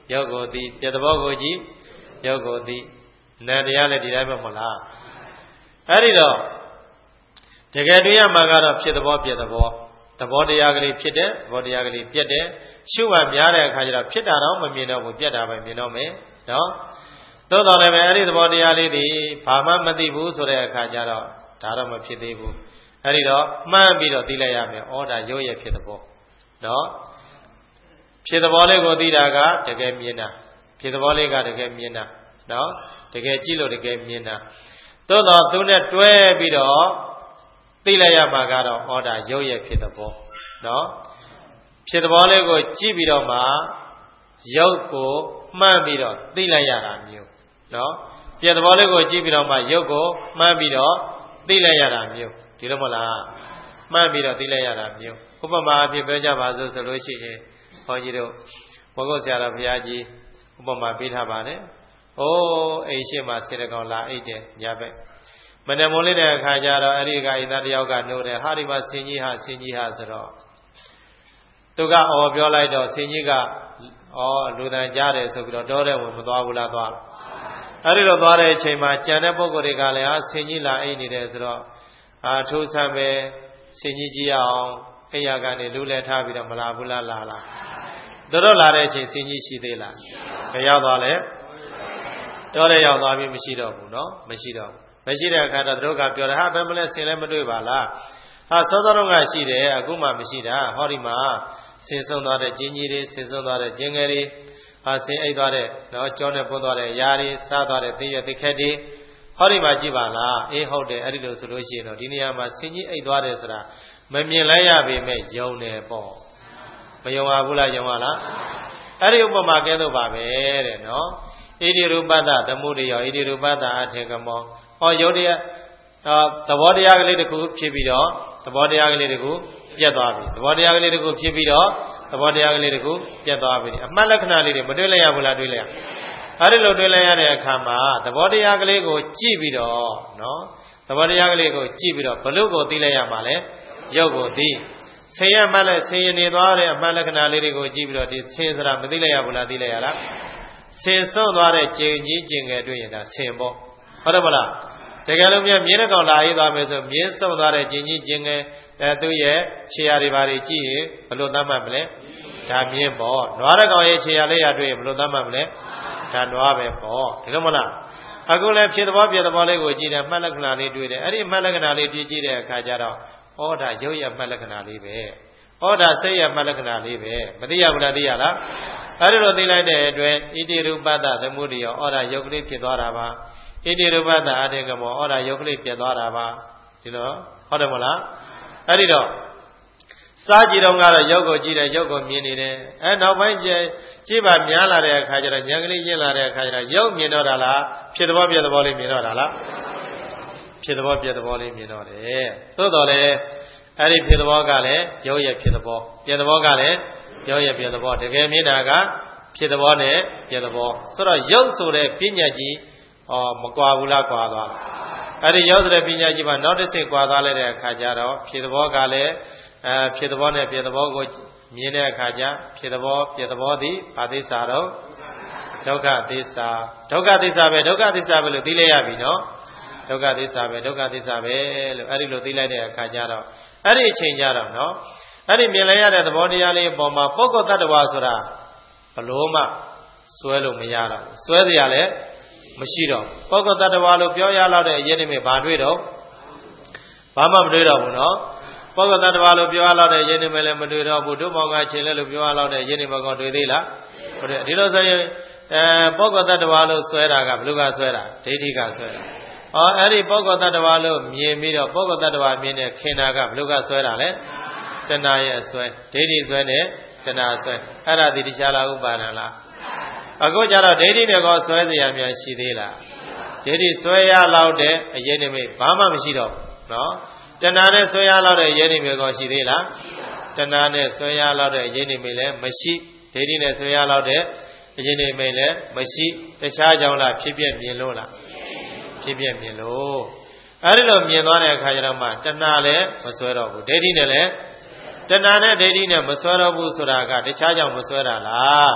ရုပ်ကိုသိပြသဘောကိုကြည့်ရုပ်ကိုသိနာတရားလည်းဒီတိုင်းပဲမဟုတ်လားအဲ့ဒီတော့တကယ်တွေ့ရမှာကတော့ဖြစ်သဘောပြသဘောသဘောတရားကလေးဖြစ်တဲ့သဘောတရားကလေးပြတ်တဲ့ရှုမှတ်များတဲ့အခါကျတော့ဖြစ်တာတော့မမြင်တော့ဘူးပြတ်တာပဲမြင်တော့မယ်နော်သို့တော်လည်းပဲအဲ့ဒီသဘောတရားလေးတွေဘာမှမသိဘူးဆိုတဲ့အခါကျတော့ဒါတော့မဖြစ်သေးဘူးအဲ့ဒီတော့မှန်းပြီးတော့သိလိုက်ရမယ်ဩဒါရုပ်ရဲ့ဖြစ်သဘောနော်ဖြစ်သဘောလေးကိုသိတာကတကယ်မြင်တာဖြစ်သဘောလေးကတကယ်မြင်တာနော်တကယ်ကြည့်လို့တကယ်မြင်တာသို့တော်သူနဲ့တွဲပြီးတော့သိလိုက်ရမှာကတော့ဩဒါရုပ်ရဲ့ဖြစ်သဘောနော်ဖြစ်သဘောလေးကိုကြည့်ပြီးတော့မှရုပ်ကိုမှန်းပြီးတော့သိလိုက်ရတာမျိုးနော်ပြသဘောလေးကိုကြည့်ပြီးတော့မှရုပ်ကိုမှန်းပြီးတော့သိလိုက်ရတာမျိုးဒီလိုမဟုတ်လားမှန်းပြီးတော့သိလိုက်ရတာမျိုးဥပမာအဖြစ်ပြောကြပါစို့ဆိုလို့ရှိရင်ဘုန်းကြီးတို့ဘုဂုတ်ဆရာတော်ဘုရားကြီးဥပမာပေးထားပါတယ်။အိုးအိမ်ရှိမှစေတကောင်လာအိတ်တယ်ညဘက်မနေ့မိုးလေးတဲ့အခါကျတော့အဲ့ဒီကဣသားတယောက်ကနှိုးတယ်ဟာဒီမှာဆင်ကြီးဟာဆင်ကြီးဟာဆိုတော့သူကအော်ပြောလိုက်တော့ဆင်ကြီးကအော်လူတန်ကြားတယ်ဆိုပြီးတော့တောတဲ့ဝင်မသွားဘူးလားသွားအဲ့ဒီတော့သွားတဲ့အချိန်မှာကြံတဲ့ပုဂ္ဂိုလ်တွေကလည်းဟာဆင်ကြီးလာအိတ်နေတယ်ဆိုတော့အာထိုးဆမ်းပဲဆင်ကြီးကြည့်အောင်အိယာကနေလူလဲထားပြီးတော့မလာဘူးလားလာလားတို့တော့လာတဲ့အချိန်ဆင်ကြီးရှိသေးလားဘယ်ရောက်သွားလဲတောတဲ့ရောက်သွားပြီမရှိတော့ဘူးနော်မရှိတော့ဘူးမရှိတဲ့အခါတော့တို့ကပြောတယ်ဟာဘယ်မလဲဆင်လည်းမတွေ့ပါလားဟာစောစောတော့ကရှိတယ်အခုမှမရှိတာဟောဒီမှာဆင်ဆုံးသွားတဲ့ကျင်းကြီးတွေဆင်ဆုံးသွားတဲ့ကျင်းငယ်တွေဟာဆင်အိတ်သွားတဲ့နော်ကြောနဲ့ပွန်းသွားတဲ့ຢာတွေစားသွားတဲ့သိရသိခက်တွေဟောဒီမှာကြည့်ပါလားအေးဟုတ်တယ်အဲ့ဒီလိုဆိုလို့ရှိရင်တော့ဒီနေရာမှာဆင်ကြီးအိတ်သွားတယ်ဆိုတာမမြင်လိုက်ရပေမဲ့ယုံတယ်ပေါ့မယုံပါဘူးလားယုံပါလားအဲ့ဒီဥပမာကဲတော့ပါပဲတဲ့နော်ဣတိရူပတ္တသမုဒိယဣတိရူပတ္တအထေကမောဟောယုတ်တရားသဘောတရားကလေးတစ်ခုဖြစ်ပြီးတော့သဘောတရားကလေးတစ်ခုပြတ်သွားပြီသဘောတရားကလေးတစ်ခုဖြစ်ပြီးတော့သဘောတရားကလေးတစ်ခုပြတ်သွားပြီအမှတ်လက္ခဏာလေးတွေမတွေ့လိုက်ရဘူးလားတွေ့လိုက်ရအဲ့ဒီလိုတွေ့လိုက်ရတဲ့အခါမှာသဘောတရားကလေးကိုကြည့်ပြီးတော့နော်သဘောတရားကလေးကိုကြည့်ပြီးတော့ဘလို့ကိုသိလိုက်ရမှာလဲရုပ်ကိုသိဆင်းရဲမှလည်းဆင်းရဲနေသွားတဲ့အမှတ်လက္ခဏာလေးတွေကိုကြည့်ပြီးတော့ဒီဆင်းဆိုတာမသိလိုက်ရဘူးလားသိလိုက်ရလားဆင်းဆုံးသွားတဲ့ကျင်ကြီးကျင်ငယ်တွေ့ရင်ဒါဆင်းပေါ့ဟုတ်တယ်မလားတကယ်လို့မြင်မြင်းကောင်လာရေးသွားမယ်ဆိုမြင်းဆုံးသွားတဲ့ကျင်ကြီးကျင်ငယ်အဲသူ့ရဲ့ခြေရာတွေဘာတွေကြည့်ရင်ဘလို့သတ်မှတ်မလဲဒါမြင်းပေါ့နွားတဲ့ကောင်ရဲ့ခြေရာလေးရတွေ့ရင်ဘလို့သတ်မှတ်မလဲဒါနွားပဲပေါ့ဒီလိုမလားအခုလည်းဖြစ်သဘောပြသဘောလေးကိုကြည့်တယ်မှတ်လက္ခဏာလေးတွေ့တယ်အဲ့ဒီမှတ်လက္ခဏာလေးတွေ့ကြည့်တဲ့အခါကျတော့ဩဒါရုပ်ရမှတ်လက္ခဏာလေးပဲဩဒါစိတ်ရမှတ်လက္ခဏာလေးပဲမသိရဘူးလားသိရလားအဲ့ဒီလိုသိလိုက်တဲ့အတွက်ဣတိရူပတ္တသမုဒိယဩဒါရုပ်ကလေးဖြစ်သွားတာပါဣတိရူပတ္တအထေကမောဩဒါရုပ်ကလေးပြတ်သွားတာပါဒီလိုဟုတ်တယ်မလားအဲ့ဒီတော့စားကြည့်တော့ကတော့ရုပ်ကိုကြည့်တယ်ရုပ်ကိုမြင်နေတယ်အဲနောက်ပိုင်းကျကြည့်ပါများလာတဲ့အခါကျတော့ဉာဏ်ကလေးရင့်လာတဲ့အခါကျတော့ရုပ်မြင်တော့တာလားဖြစ်သဘောပြသဘောလေးမြင်တော့တာလားဖြစ်သဘောပြသဘောလေးမြင်တော့တယ်သို့တော်လည်းအဲ့ဒီဖြစ်သဘောကလည်းရုပ်ရဲ့ဖြစ်သဘောပြသဘောကလည်းရုပ်ရဲ့ပြသဘောတကယ်မြင်တာကဖြစ်သဘောနဲ့ပြသဘောဆိုတော့ရုပ်ဆိုတဲ့ပညာကြီးဩမကွာဘူးလားကွာသွားအဲ့ဒီရုပ်ဆိုတဲ့ပညာကြီးမှာနောက်တစ်ဆင့်ကွာသွားလိုက်တဲ့အခါကျတော့ဖြစ်သဘောကလည်းအဲဖြစ်သဘောနဲ့ပြသဘောကိုမြင်တဲ့အခါကျဖြစ်သဘောပြသဘောသည်ဘာသစ္စာတော့ဒုက္ခသစ္စာဒုက္ခသစ္စာပဲဒုက္ခသစ္စာပဲလို့သိလိုက်ရပြီနော်ဒုက္ခသစ္စာပဲဒုက္ခသစ္စာပဲလို့အဲ့ဒီလိုသိလိုက်တဲ့အခါကျတော့အဲ့ဒီအချိန်ကျတော့နော်အဲ့ဒီမြင်လိုက်ရတဲ့သဘောတရားလေးပေါ်မှာပုဂ္ဂိုလ်တ attva ဆိုတာဘလို့မှစွဲလို့မရတော့ဘူးစွဲစရာလည်းမရှိတော့ပုဂ္ဂိုလ်တ attva လို့ပြောရလောက်တဲ့အရင်နေ့ဘာတွေ့တော့ဘာမှမတွေ့တော့ဘူးနော်ပုဂ္ဂိုလ်တ attva လို့ပြောရလောက်တဲ့ယဉ်နေမယ်လည်းမတွေ့တော့ဘူးတို့မောင်ကချင်းလဲလို့ပြောရလောက်တဲ့ယဉ်နေမကောင်တွေ့သေးလားဟုတ်တယ်ဒီလိုဆိုရင်အဲပုဂ္ဂိုလ်တ attva လို့ဆွဲတာကဘယ်လိုကဆွဲတာဒိဋ္ဌိကဆွဲတာဟောအဲ့ဒီပုဂ္ဂိုလ်တ attva လို့မြင်ပြီးတော့ပုဂ္ဂိုလ်တ attva မြင်တဲ့ခင်နာကဘယ်လိုကဆွဲတာလဲတဏှာရဲ့ဆွဲဒိဋ္ဌိဆွဲနဲ့တဏှာဆွဲအဲ့ဒါဒီတရားလားဥပါဒံလားအခုကျတော့ဒိဋ္ဌိနဲ့ကောဆွဲเสียများရှိသေးလားဒိဋ္ဌိဆွဲရလောက်တဲ့အရင်နိမိတ်ဘာမှမရှိတော့ဘူးနော်တဏှာနဲ့ဆွဲရလောက်တဲ့ရဲနိမိတ်ကောရှိသေးလားတဏှာနဲ့ဆွဲရလောက်တဲ့ရဲနိမိတ်လည်းမရှိဒိဋ္ဌိနဲ့ဆွဲရလောက်တဲ့ရဲနိမိတ်လည်းမရှိတခြားကြောင့်လားဖြစ်ပြမြင်လို့လားဖြစ်ပြမြင်လို့အဲဒီလိုမြင်သွားတဲ့အခါကျတော့မှတဏှာလည်းမဆွဲတော့ဘူးဒိဋ္ဌိနဲ့လည်းတဏှာနဲ့ဒိဋ္ဌိနဲ့မဆွဲတော့ဘူးဆိုတာကတခြားကြောင့်မဆွဲတာလား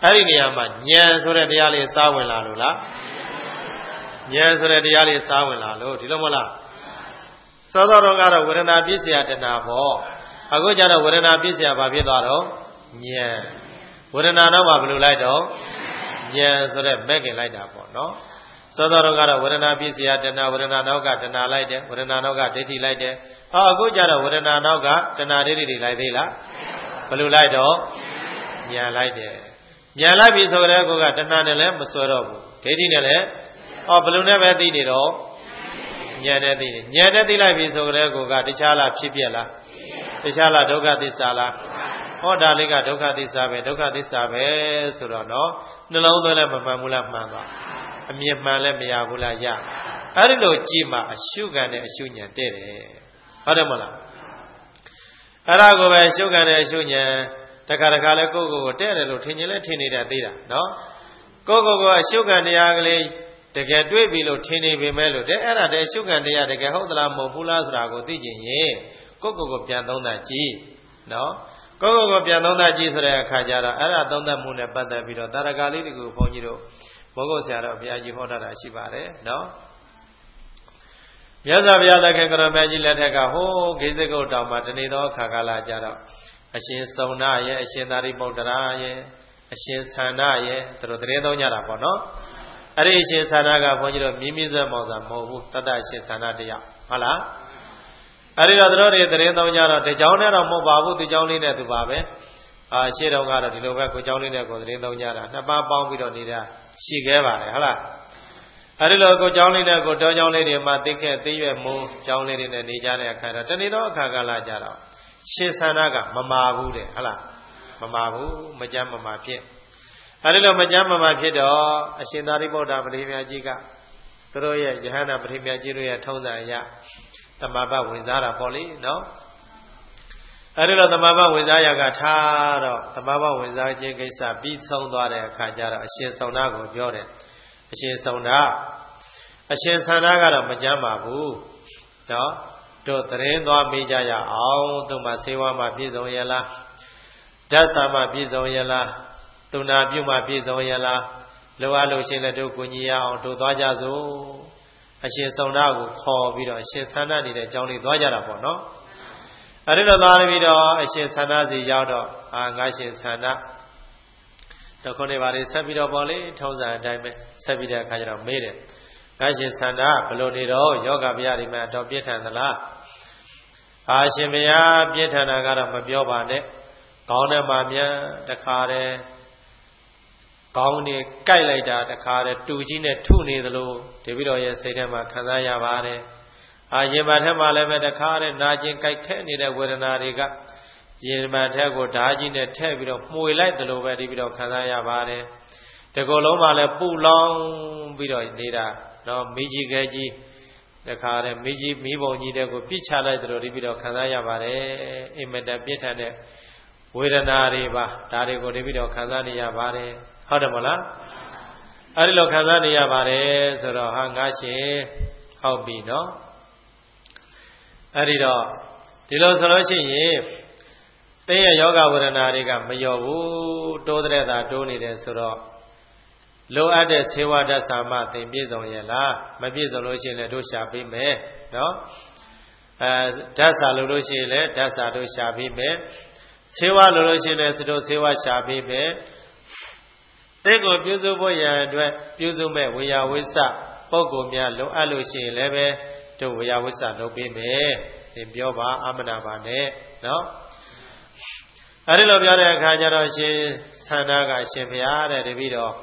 အဲ့ဒီနေရာမှာဉာဏ်ဆိုတဲ့တရားလေးစားဝင်လာလို့လားဉာဏ်ဆိုတဲ့တရားလေးစားဝင်လာလို့ဒီလိုမဟုတ်လားစောစောတော့ကတော့ဝေဒနာပြည့်စရာတဏှာပေါ့အခုကျတော့ဝေဒနာပြည့်စရာဘာဖြစ်သွားတော့ဉာဏ်ဝေဒနာတော့ဘာဘယ်လိုလိုက်တော့ဉာဏ်ဆိုတဲ့မဲ့ခင်လိုက်တာပေါ့နော်စောစောတော့ကတော့ဝေဒနာပြည့်စရာတဏှာဝေဒနာနောက်ကတဏှာလိုက်တယ်ဝေဒနာနောက်ကဒိဋ္ဌိလိုက်တယ်ဟောအခုကျတော့ဝေဒနာနောက်ကတဏှာဒိဋ္ဌိတွေလိုက်သေးလားဘယ်လိုလိုက်တော့ဉာဏ်လိုက်တယ်ဉာဏ်လိုက်ပြီဆိုကြတဲ့ကောကတဏှာနဲ့လည်းမစွဲတော့ဘူးဒိဋ္ဌိနဲ့လည်းဟောဘယ်လိုနဲ့ပဲသိနေတော့ဉာဏ်နဲ့သိနေဉာဏ်နဲ့သိလိုက်ပြီဆိုကြတဲ့ကောကတခြားလားဖြစ်ပြက်လားတခြားလားဒုက္ခသစ္စာလားဟောဒါလေးကဒုက္ခသစ္စာပဲဒုက္ခသစ္စာပဲဆိုတော့နော်နှလုံးသွင်းလည်းမမှန်ဘူးလားမှန်သွားအမြင်မှန်လည်းမရဘူးလားရအဲ့ဒီလိုကြည့်မှအရှုခံနဲ့အရှုဉဏ်တဲ့တယ်ဟုတ်တယ်မလားအဲ့ဒါကိုပဲရှုခံနဲ့အရှုဉဏ်တခါတခါလဲကိုယ့်ကိုယ်ကိုတဲ့တယ်လို့ထင်ရင်လည်းထင်နေတာသိတာနော်ကိုယ့်ကိုယ်ကိုအရှုခံတရားကလေးတကယ်တွေ့ပြီလို့ထင်နေပေမဲ့လို့တဲ့အဲ့ဒါတဲ့အရှုခံတရားတကယ်ဟုတ်သလားမဟုတ်ဘူးလားဆိုတာကိုသိချင်ရင်ကိုယ့်ကိုယ်ကိုပြန်သုံးသပ်ကြည့်နော်ကိုယ့်ကိုယ်ကိုပြန်သုံးသပ်ကြည့်ဆိုတဲ့အခါကျတော့အဲ့ဒါသုံးသပ်မှုနဲ့ပတ်သက်ပြီးတော့တာရကလေးတွေကိုဘုန်းကြီးတို့ဘောဂုတ်ဆရာတော်ဘုရားကြီးဟောတာရှိပါတယ်နော်မြတ်စွာဘုရားသခင်ကရောမြတ်ကြီးလက်ထက်ကဟိုးဂိဇဂုတ်တောင်မှာတနေ့သောအခါကာလကြတော့အရှင်စုံနာရဲ့အရှင်သာရိပုတ္တရာရဲ့အရှင်သန္တာရဲ့သူတို့တရေသုံးကြတာပေါ့နော်အဲ့ဒီအရှင်သန္တာကဘုန်းကြီးတို့မြင်းမြင့်စက်မောင်သာမဟုတ်ဘူးတတ္တရှင်သန္တာတရားဟုတ်လားအဲ့ဒီတော့သူတို့တွေတရေသုံးကြတော့တကြောင်းနဲ့တော့မဟုတ်ပါဘူးသူကြောင်းလေးနဲ့သူပါပဲအာရှေ့တော်ကတော့ဒီလိုပဲကိုကြောင်းလေးနဲ့ကိုတရေသုံးကြတာနှစ်ပါးပေါင်းပြီးတော့နေတာရှိခဲ့ပါတယ်ဟုတ်လားအဲ့ဒီလိုကိုကြောင်းလေးနဲ့ကိုတောကြောင်းလေးတွေမှာသိခဲ့သိရွယ်မိုးကြောင်းလေးတွေနဲ့နေကြတဲ့အခါတော့တနေ့တော့အခါကလာကြတော့ရှင်သန္တာကမမာဘူးတဲ့ဟုတ်လားမမာဘူးမကြမ်းမမာဖြစ်အဲ့ဒီလိုမကြမ်းမမာဖြစ်တော့အရှင်သာရိပုတ္တရာပရိမြတ်ကြီးကသူတို့ရဲ့ယဟန္တာပရိမြတ်ကြီးတို့ရဲ့ထုံးစံအရသမာဘဝင်စားတာပေါ့လေနော်အဲ့ဒီလိုသမာဘဝင်စားရကထားတော့သမာဘဝင်စားခြင်းကိစ္စပြီးဆုံးသွားတဲ့အခါကျတော့အရှင်စုံနာကိုပြောတယ်အရှင်စုံနာအရှင်သန္တာကတော့မကြမ်းပါဘူးနော်တို့သတင်းသွားမေးကြရအောင်သူမှဆေးဝါးမှပြည့်စုံရဲ့လားဓာတ်စာမှပြည့်စုံရဲ့လားသူနာပြုမှပြည့်စုံရဲ့လားလိုအပ်လို့ရှင်လည်းတို့ကိုညီရအောင်တို့သွားကြစို့အရှင်စုံနာကိုခေါ်ပြီးတော့အရှင်သန္တာနေတဲ့အကြောင်းလေးသွားကြတာပေါ့နော်အဲ့ဒီတော့သွားပြီးတော့အရှင်သန္တာစီရောက်တော့အာငါရှင်သန္တာတော့ခေါင်းနေပါလေဆက်ပြီးတော့ပေါ့လေထုံးစံအတိုင်းပဲဆက်ပြီးတဲ့အခါကျတော့မေးတယ်ငါရှင်သန္တာဘလို့နေတော့ယောဂဗျာဒီမှာတော့ပြည့်ထန်သလားအာရှင်ဘုရားပြည့်ထန်တာကတော့မပြောပါနဲ့ကောင်းတယ်မှာမြန်တခါတည်းကောင်းနေကြိုက်လိုက်တာတခါတည်းတူကြီးနဲ့ထုနေသလိုတပည့်တော်ရဲ့စိတ်ထဲမှာခံစားရပါတယ်အာရင်ပါထဲမှာလည်းပဲတခါတည်းနာကျင်ကြိုက်ခဲနေတဲ့ဝေဒနာတွေကရင်ပါထဲကိုဓာကြီးနဲ့ထည့်ပြီးတော့မှွေလိုက်သလိုပဲဒီပြီးတော့ခံစားရပါတယ်တကောလုံးမှာလည်းပူလောင်ပြီးတော့နေတာနော်မိကြီးခဲကြီးတခါတည်းမိကြီးမိဘုံကြီးတဲ့ကိုပြစ်ချလိုက်သလိုဒီပြီးတော့ခံစားရပါတယ်အင်မတန်ပြစ်ထန်တဲ့ဝေဒနာတွေပါဒါတွေကိုဒီပြီးတော့ခံစားနေရပါတယ်ဟုတ်တယ်မလားအဲ့ဒီလိုခံစားနေရပါတယ်ဆိုတော့ဟာငါရှင်ဟုတ်ပြီနော်အဲ့ဒီတော့ဒီလိုဆိုလို့ရှိရင်သင်ရဲ့ယောဂဝေဒနာတွေကမလျော့ဘူးတိုးတဲ့တာတိုးနေတယ်ဆိုတော့လိုအပ်တဲ့ဆေဝါဒစာမသင်ပြည့်စုံရဲ့လားမပြည့်စုံလို့ရှိရင်လည်းတို့ရှာပေးမယ်နော်အဲဓာတ်စာလို့လို့ရှိရင်လည်းဓာတ်စာတို့ရှာပေးမယ်ဆေဝါလို့လို့ရှိရင်လည်းတို့ဆေဝါရှာပေးမယ်သင်ကိုပြုစုဖို့ရန်အတွက်ပြုစုမဲ့ဝေယဝိစ္စပုဂ္ဂိုလ်များလိုအပ်လို့ရှိရင်လည်းပဲတို့ဝေယဝိစ္စလုပ်ပေးမယ်သင်ပြောပါအာမနာပါနဲ့နော်အဲဒီလိုပြောတဲ့အခါကျတော့ရှင်သန္တာကရှင်ဘုရားတဲ့တပည့်တော်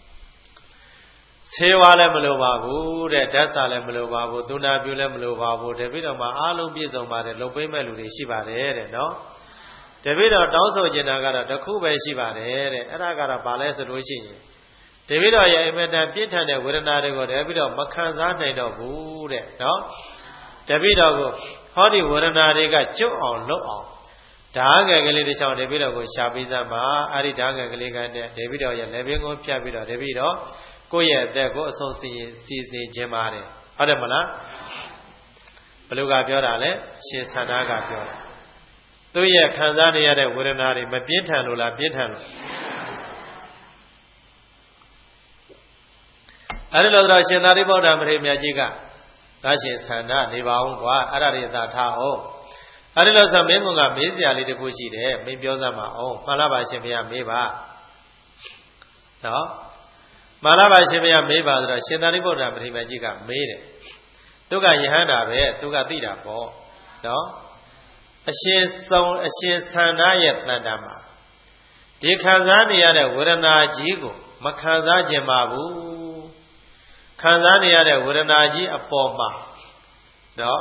ဆေးဝါးလည်းမလိုပါဘူးတဲ့ဓာတ်စာလည်းမလိုပါဘူးသူနာပြုလည်းမလိုပါဘူးတပည့်တော်မှာအားလုံးပြည့်စုံပါတယ်လုပ်ပေးမဲ့လူတွေရှိပါတယ်တဲ့နော်တပည့်တော်တောင်းဆိုချင်တာကတော့တစ်ခုပဲရှိပါတယ်တဲ့အဲ့ဒါကတော့ဘာလဲဆိုလို့ရှိရင်တပည့်တော်ရဲ့အမြဲတမ်းပြင်းထန်တဲ့ဝေဒနာတွေကိုတပည့်တော်မခံစားနိုင်တော့ဘူးတဲ့နော်တပည့်တော်ကိုဟောဒီဝေဒနာတွေကကျွတ်အောင်လုပ်အောင်ဓာငယ်ကလေးတစ်ချောင်းတပည့်တော်ကိုရှာပေးစမ်းပါအဲ့ဒီဓာငယ်ကလေးကတည်းကတပည့်တော်ရဲ့လက်ပင်ကိုဖြတ်ပြီးတော့တပည့်တော်ကိုယ့်ရဲ့အသက်ကိုအဆုံးစီစီစဉ်ခြင်းပါတယ်ဟုတ်တယ်မလားဘယ်လိုကပြောတာလဲရှင်သန္တာကပြောတာသူရဲ့ခံစားနေရတဲ့ဝေဒနာတွေမပြင်းထန်လို့လားပြင်းထန်လို့အဲ့ဒီလိုတော့ရှင်သာရိပုတ္တရာမထေရမြတ်ကြီးကဒါရှင်ဆန္ဒနေပါအောင်ကွာအဲ့ဒါတွေသာထားအောင်အဲ့ဒီလိုဆိုမင်းကမေးစရာလေးတစ်ခုရှိတယ်မင်းပြောစမ်းပါအောင်မှန်လားပါရှင်ဘုရားမေးပါနော်မှန်လားပါရှင်ဘုရားမေးပါဆိုတော့ရှင်သာရိပုတ္တရာမထေရမြတ်ကြီးကမေးတယ်သူကယဟန္တာပဲသူကသိတာပေါ့နော်အရှင်ဆုံးအရှင်ဆန္ဒရဲ့တန်တာမှာဒီခံစားနေရတဲ့ဝေဒနာကြီးကိုမခံစားခြင်းပါဘူးခံစားနေရတဲ့ဝေဒနာကြီးအပေါ်မှာနော်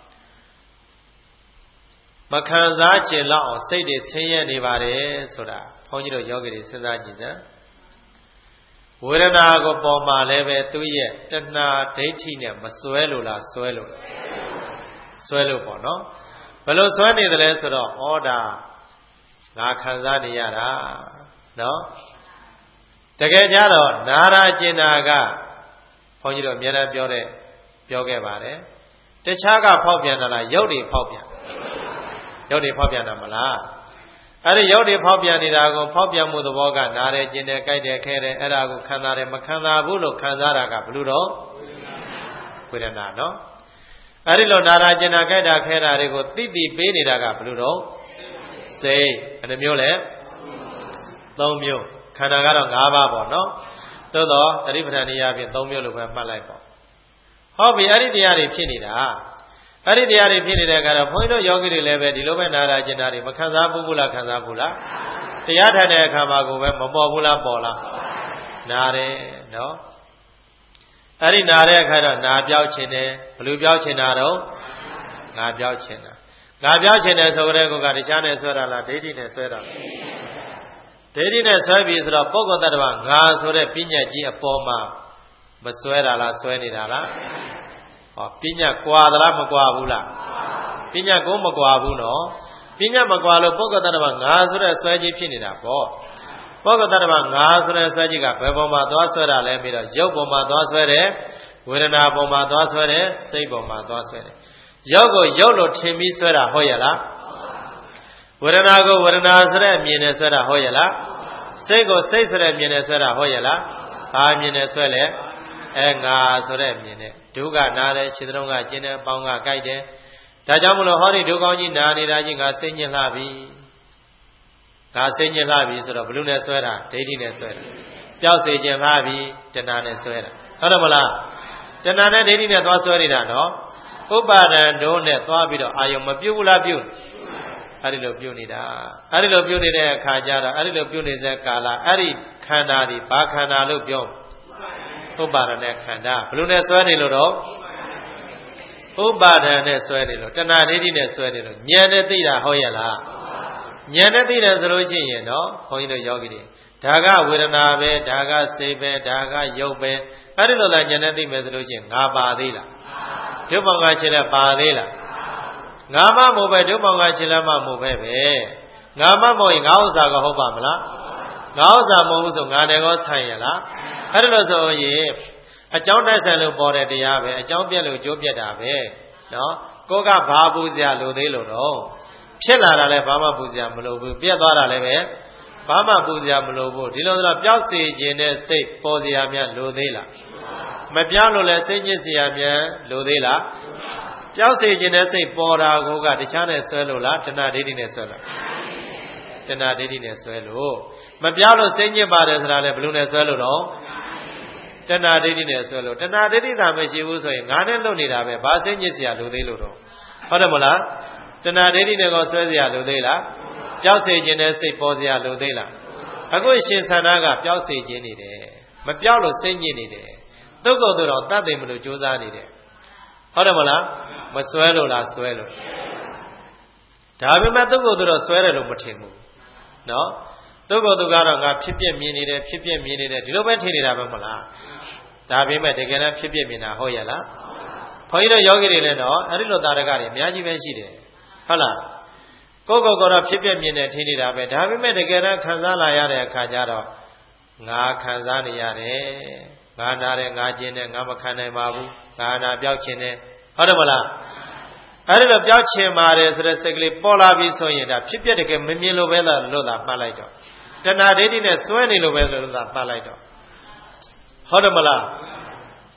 မခံစားခြင်းလောက်အောင်စိတ်တွေဆင်းရဲနေပါတယ်ဆိုတာဘုန်းကြီးတို့ယောဂီတွေစဉ်းစားကြည့်စမ်းဝေဒနာကိုပေါ်မှာလည်းပဲသူ့ရဲ့တဏှာဒိဋ္ဌိနဲ့မစွဲလို့လားစွဲလို့စွဲလို့ပေါ့နော်ဘယ်လိုစွဲနေသလဲဆိုတော့ဩဒါငါခံစားနေရတာနော်တကယ်ကြတော့နာရာကျင်နာကဘုန်းကြီးတို့အများအားပြောတဲ့ပြောခဲ့ပါတယ်တခြားကဖောက်ပြန်တာလားရုပ်တွေဖောက်ပြန်ရုပ်တွေဖောက်ပြန်တာမလားအဲ့ဒီရုပ်တွေဖောက်ပြန်နေတာကိုဖောက်ပြန်မှုသဘောကနားတယ်ကျင်တယ်ကြိုက်တယ်ခဲတယ်အဲ့ဒါကိုခံစားတယ်မခံစားဘူးလို့ခံစားတာကဘလို့တော့ဝေဒနာနော်အဲ့ဒီလိုနာရာကျင်နာကြိုက်တာခဲတာတွေကိုတိတိပေးနေတာကဘလို့တော့စိတ်ဘယ်နှမျိုးလဲသုံးမျိုးခန္ဓာကတော့၅ပါးပေါ့နော်သို့တော့တတိပဋ္ဌာန်တရားဖြင့်သုံးမျိုးလို့ပဲမှတ်လိုက်ပေါ့ဟုတ်ပြီအဲ့ဒီတရားတွေဖြစ်နေတာအဲ့ဒီတရားတွေဖြစ်နေတဲ့အခါတော့ဘုန်းကြီးတို့ယောဂီတွေလည်းပဲဒီလိုပဲနာရာကျင်နာတွေမခံစားဘူးဘူးလားခံစားဘူးလားတရားထိုင်တဲ့အခါမှာကိုပဲမပေါ်ဘူးလားပေါ်လားနာတယ်နော်အဲ့ဒီနာတဲ့အခါတော့နာပြောက်ခြင်းတယ်ဘယ်လိုပြောက်ခြင်းတာတော့ငါပြောက်ခြင်းတာငါပြောက်ခြင်းတယ်ဆိုတဲ့ကောကတရားနဲ့ဆွဲတာလားဒိဋ္ဌိနဲ့ဆွဲတာလားဒိဋ္ဌိနဲ့ဆွဲပြီဆိုတော့ပုဂ္ဂိုလ်တ attva ငါဆိုတဲ့ပညာကြီးအပေါ်မှာမဆွဲတာလားဆွဲနေတာလားဟောပညာကွာသလားမကွာဘူးလားပညာကိုမကွာဘူးနော်ပညာမကွာလို့ပုဂ္ဂိုလ်တ attva ငါဆိုတဲ့ဆွဲကြီးဖြစ်နေတာပေါ့ပုဂ္ဂိုလ်တ attva ငါဆိုတဲ့ဆွဲကြီးကဘယ်ပေါ်မှာသွားဆွဲတာလဲပြီးတော့ရုပ်ပေါ်မှာသွားဆွဲတယ်ဝေဒနာပေါ်မှာသွားဆွဲတယ်စိတ်ပေါ်မှာသွားဆွဲတယ်ရုပ်ကိုရုပ်လို့ထင်ပြီးဆွဲတာဟုတ်ရဲ့လားဝေဒနာကိုဝေဒနာဆိုတဲ့အမြင်နဲ့ဆွဲတာဟုတ်ရဲ့လားစိတ်ကိုစိတ်ဆိုတဲ့အမြင်နဲ့ဆွဲတာဟုတ်ရဲ့လားဘာအမြင်နဲ့ဆွဲလဲအဲငါဆိုတဲ့အမြင်နဲ့ဒုက္ခနာတယ်ခြေတုံးကကျင်းတယ်ပေါင်းကကြိုက်တယ်ဒါကြောင့်မလို့ဟောဒီဒုက္ခကြီးနာနေတာကြီးငါစိတ်ညစ်လှပြီငါစိတ်ညစ်လှပြီဆိုတော့ဘလူနဲ့ဆွဲတာဒိဋ္ဌိနဲ့ဆွဲတာပျောက်စေခြင်းလှပြီတဏှာနဲ့ဆွဲတာဟုတ်တယ်မလားတဏှာနဲ့ဒိဋ္ဌိနဲ့သွားဆွဲနေတာနော်ဥပါဒံတို့နဲ့သွားပြီးတော့အာယုံမပြုတ်ဘူးလားပြုတ်အဲ့ဒီလိုပြုတ်နေတာအဲ့ဒီလိုပြုတ်နေတဲ့အခါကျတော့အဲ့ဒီလိုပြုတ်နေတဲ့ကာလအဲ့ဒီခန္ဓာဒီဘာခန္ဓာလို့ပြောဥပါဒံနဲ့ခန္ဓာဘယ်လိုနဲ့ဆွဲနေလို့တော့ဥပါဒံနဲ့ဆွဲနေလို့တဏှာဒိဋ္ဌိနဲ့ဆွဲနေလို့ဉာဏ်နဲ့သိတာဟုတ်ရဲ့လားဉာဏ်နဲ့သိတယ်ဆိုလို့ရှိရင်နော်ဘုန်းကြီးတို့ယောဂီတွေဒါကဝေဒနာပဲဒါကစိတ်ပဲဒါကရုပ်ပဲအဲ့ဒီလိုလားဉာဏ်နဲ့သိမယ်ဆိုလို့ရှိရင်ငါပါသေးလားဒုပေါင်းကခြေလက်ပါသေးလားငါမမို့ပဲဒုပေါင်းကခြေလက်မမို့ပဲပဲငါမမို့ရင်ငါဥစ္စာကဟုတ်ပါမလားငါဥစ္စာမဟုတ်ဘူးဆိုငါတယ်ကောဆိုင်ရလားအဲ့ဒါလို့ဆိုရင်အကြောင်းတိုက်ဆိုင်လို့ပေါ်တဲ့တရားပဲအကြောင်းပြက်လို့ကျိုးပြက်တာပဲနော်ကိုကဘာပူစရာလိုသေးလို့တော့ဖြစ်လာတာလည်းဘာမှပူစရာမလိုဘူးပြက်သွားတာလည်းပဲဘာမှပူစရာမလိုဘူးဒီလိုဆိုတော့ပျောက်စေခြင်းနဲ့စိတ်ပေါ်စရာများလိုသေးလားမပြောင်းလို့လည်းစိတ်ညစ်စရာများလိုသေးလားပျောက်စေခြင်းနဲ့စိတ်ပေါ်တာကိုကတခြားနဲ့ဆွဲလို့လားတဏှာဒိဋ္ဌိနဲ့ဆွဲလားတဏှာဒိဋ္ဌိနဲ့ဆွဲလို့မပြောင်းလို့စိတ်ညစ်ပါတယ်ဆိုတာလည်းဘယ်လိုနဲ့ဆွဲလို့တော့တဏှာဒိဋ္ဌိနဲ့ဆွဲလို့တဏှာဒိဋ္ဌိသာမရှိဘူးဆိုရင်ငါနဲ့လွတ်နေတာပဲဘာစိတ်ညစ်စရာလိုသေးလို့တော့ဟုတ်တယ်မလားတဏှာဒိဋ္ဌိနဲ့ကောဆွဲစရာလိုသေးလားပျောက်စေခြင်းနဲ့စိတ်ပေါ်စရာလိုသေးလားအခုရှင်သန္တာကပျောက်စေခြင်းနေတယ်မပျောက်လို့စိတ်ညစ်နေတယ်သုတ်ကုန်တော့တတ်တယ်မလို့ကြိုးစားနေတယ်ဟုတ်တယ်မလားမဆွဲလို့လားဆွဲလို့ဒါပေမဲ့သုတ်ကုန်တော့ဆွဲတယ်လို့မထင်ဘူးနော်သုတ်ကုန်သူကတော့ငါဖြစ်ပြမြင်နေတယ်ဖြစ်ပြမြင်နေတယ်ဒီလိုပဲထင်နေတာပဲမလားဒါပေမဲ့တကယ်တမ်းဖြစ်ပြမြင်တာဟုတ်ရဲ့လားဘုန်းကြီးတို့ယောဂီတွေလည်းတော့အဲ့ဒီလိုတာရကတွေအများကြီးပဲရှိတယ်ဟုတ်လားကိုယ်ကိုယ်ကတော့ဖြစ်ပြမြင်တယ်ထင်နေတာပဲဒါပေမဲ့တကယ်တမ်းခံစားလာရတဲ့အခါကျတော့ငါခံစားနေရတယ်ငါနာတယ်ငါကျင်တယ်ငါမခံနိုင်ပါဘူးငါနာပြောက်ခြင်းတယ်ဟုတ်တယ်မလားအဲ့ဒီလိုပြောက်ခြင်းပါတယ်ဆိုတဲ့စိတ်ကလေးပေါ်လာပြီဆိုရင်ဒါဖြစ်ပြတကယ်မမြင်လို့ပဲလားလို့သာမှတ်လိုက်တော့တဏှာဒိဋ္ဌိနဲ့စွဲနေလို့ပဲလို့သာမှတ်လိုက်တော့ဟုတ်တယ်မလား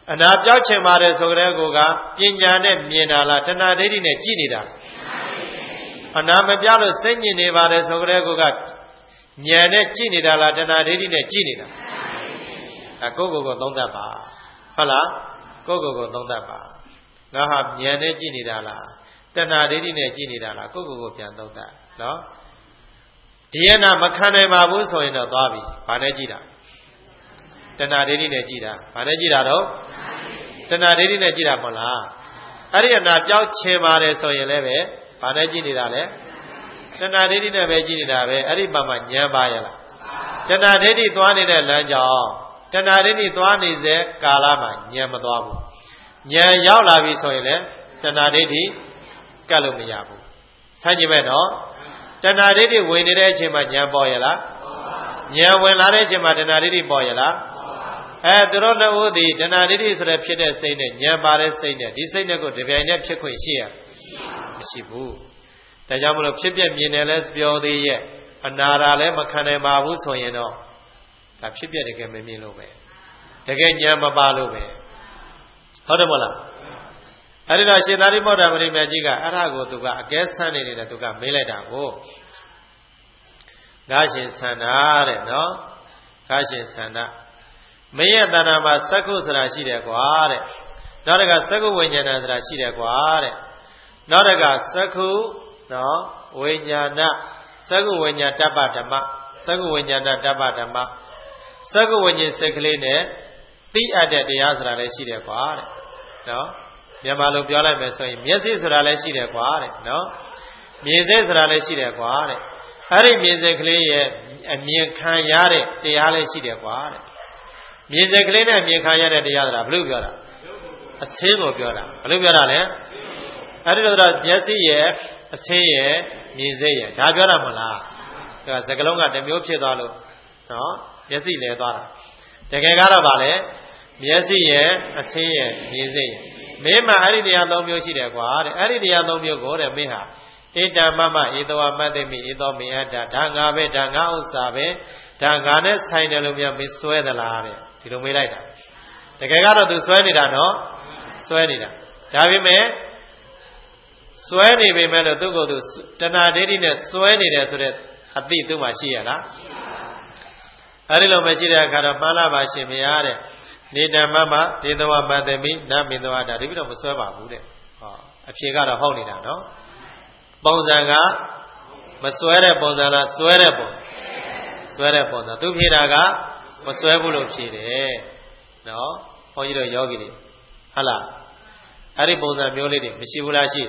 အနာပြောက်ချင်ပါတယ်ဆိုကြတဲ့ကိုကပညာနဲ့မြင်တာလားတဏှာဒိဋ္ဌိနဲ့ကြည့်နေတာအနာမပြောက်လို့စိတ်ညစ်နေပါတယ်ဆိုကြတဲ့ကိုကဉာဏ်နဲ့ကြည့်နေတာလားတဏှာဒိဋ္ဌိနဲ့ကြည့်နေတာအကိုကိုကိုသုံးသပ်ပါဟုတ်လားကိုကိုကိုသုံးသပ်ပါငါဟာဉာဏ်နဲ့ကြည့်နေတာလားတဏှာဒိဋ္ဌိနဲ့ကြည့်နေတာလားကိုကိုကိုပြန်သုံးသပ်နော်ဒီရနာမခံနိုင်ပါဘူးဆိုရင်တော့သွားပြီဘာနဲ့ကြည့်တာတဏှာဒိဋ္ဌိနဲ့ကြည့်တာဘာနဲ့ကြည့်တာတော့တဏှာဒိဋ္ဌိနဲ့ကြည့်တာမဟုတ်လားအဲ့ဒီအနာပြောက်ချင်ပါတယ်ဆိုရင်လည်းပဲဘာနဲ့ကြည့်နေတာလဲတဏှာဒိဋ္ဌိနဲ့ပဲကြည့်နေတာပဲအဲ့ဒီမှာမှဉာဏ်ပါရလားတဏှာဒိဋ္ဌိသွားနေတဲ့လမ်းကြောင်းတဏှာဒိဋ္ဌိသွားနေစေကာလမှာဉာဏ်မသွားဘူးဉာဏ်ရောက်လာပြီဆိုရင်လည်းတဏှာဒိဋ္ဌိကတ်လို့မရဘူးဆန်းကြည့်မဲ့နော်တဏှာဒိဋ္ဌိဝင်နေတဲ့အချိန်မှာဉာဏ်ပေါ်ရလားဉာဏ်ဝင်လာတဲ့အချိန်မှာတဏှာဒိဋ္ဌိပေါ်ရလားအဲသူတို့နှစ်ဦးဒီတဏှာဒိဋ္ဌိဆိုတဲ့ဖြစ်တဲ့စိတ်နဲ့ဉာဏ်ပါတဲ့စိတ်နဲ့ဒီစိတ်နဲ့ကိုတပြိုင်တည်းဖြစ်ခွင့်ရှိရမရှိဘူးဒါကြောင့်မလို့ဖြစ်ပြမြင်တယ်လဲပြောသေးရဲ့အနာရာလည်းမခံနိုင်ပါဘူးဆိုရင်တော့ဒါဖြစ်ပြတကယ်မမြင်လို့ပဲတကယ်ဉာဏ်မပါလို့ပဲဟုတ်တယ်မဟုတ်လားအဲ့ဒီတော့ရှင်သာရိပုတ္တရာပရိမေကြီးကအဲ့ဒါကိုသူကအကဲဆန်းနေတယ်သူကမေးလိုက်တာကိုငါရှင်ဆန္ဒတဲ့နော်ငါရှင်ဆန္ဒမင်းရဲ့တဏ္ဍာမှာစက္ခုဆိုတာရှိတယ်ကွာတဲ့နောက်တကစက္ခုဝိညာဏဆိုတာရှိတယ်ကွာတဲ့နောက်တကစက္ခုနော်ဝိညာဏစက္ခုဝိညာတပ္ပဓမ္မစက္ခုဝိညာဏတပ္ပဓမ္မစက္ခုဝိညာဉ်စိတ်ကလေးနဲ့သိအပ်တဲ့တရားဆိုတာလည်းရှိတယ်ကွာတဲ့နော်မြန်မာလိုပြောလိုက်မယ်ဆိုရင်မျက်စိဆိုတာလည်းရှိတယ်ကွာတဲ့နော်မြင်စိတ်ဆိုတာလည်းရှိတယ်ကွာတဲ့အဲ့ဒီမြင်စိတ်ကလေးရဲ့အမြင်ခံရတဲ့တရားလည်းရှိတယ်ကွာတဲ့မြင်စိတ်ကလေးနဲ့မြင်ခံရတဲ့တရားဆိုတာဘယ်လိုပြောတာအစင်းကိုပြောတာဘယ်လိုပြောတာလဲအဲ့ဒီတော့မျက်စိရဲ့အစင်းရဲ့မြင်စိတ်ရဲ့ဒါပြောတာမလားဒါစကလုံးကတစ်မျိုးဖြစ်သွားလို့နော်မျက်စိလဲသွားတာတကယ်ကတော့ဗာလဲမျက်စိရဲ့အစင်းရဲ့မြင်စိတ်ရဲ့မင်းမှာအဲ့ဒီတရားသုံးမျိုးရှိတယ်ကွာတဲ့အဲ့ဒီတရားသုံးမျိုးကိုတဲ့မင်းဟာဧတမမဧတဝမတ္တိမိဧသောမေအတ္တဒါငါပဲဒါငါဥစ္စာပဲဒါငါနဲ့ဆိုင်တယ်လို့များမစွဲသလားတဲ့ဒီလိုမေးလိုက်တာတကယ်ကတော့သူစွဲနေတာနော်စွဲနေတာဒါပေမဲ့စွဲနေပေမဲ့လို့သူ့ကိုယ်သူတဏှာဒိဋ္ဌိနဲ့စွဲနေတယ်ဆိုတဲ့အသိသူ့မှာရှိရလားအဲ့ဒီလိုမရှိတဲ့အခါတော့ပန်းလာပါရှင်မရတဲ့နေတမမဒေသဝမတ္တမိနမင်းသဝတာဒီပြီးတော့မစွဲပါဘူးတဲ့ဟောအဖြေကတော့ဟုတ်နေတာနော်ပုံစံကမစွဲတဲ့ပုံစံလားစွဲတဲ့ပုံစွဲတဲ့ပုံစံသူဖြေတာကမစွဲဘူးလို့ဖြေတယ်နော်ဘုန်းကြီးတို့ယောဂီတွေဟုတ်လားအဲ့ဒီပုံစံမျိုးလေးတွေမရှိဘူးလားရှိ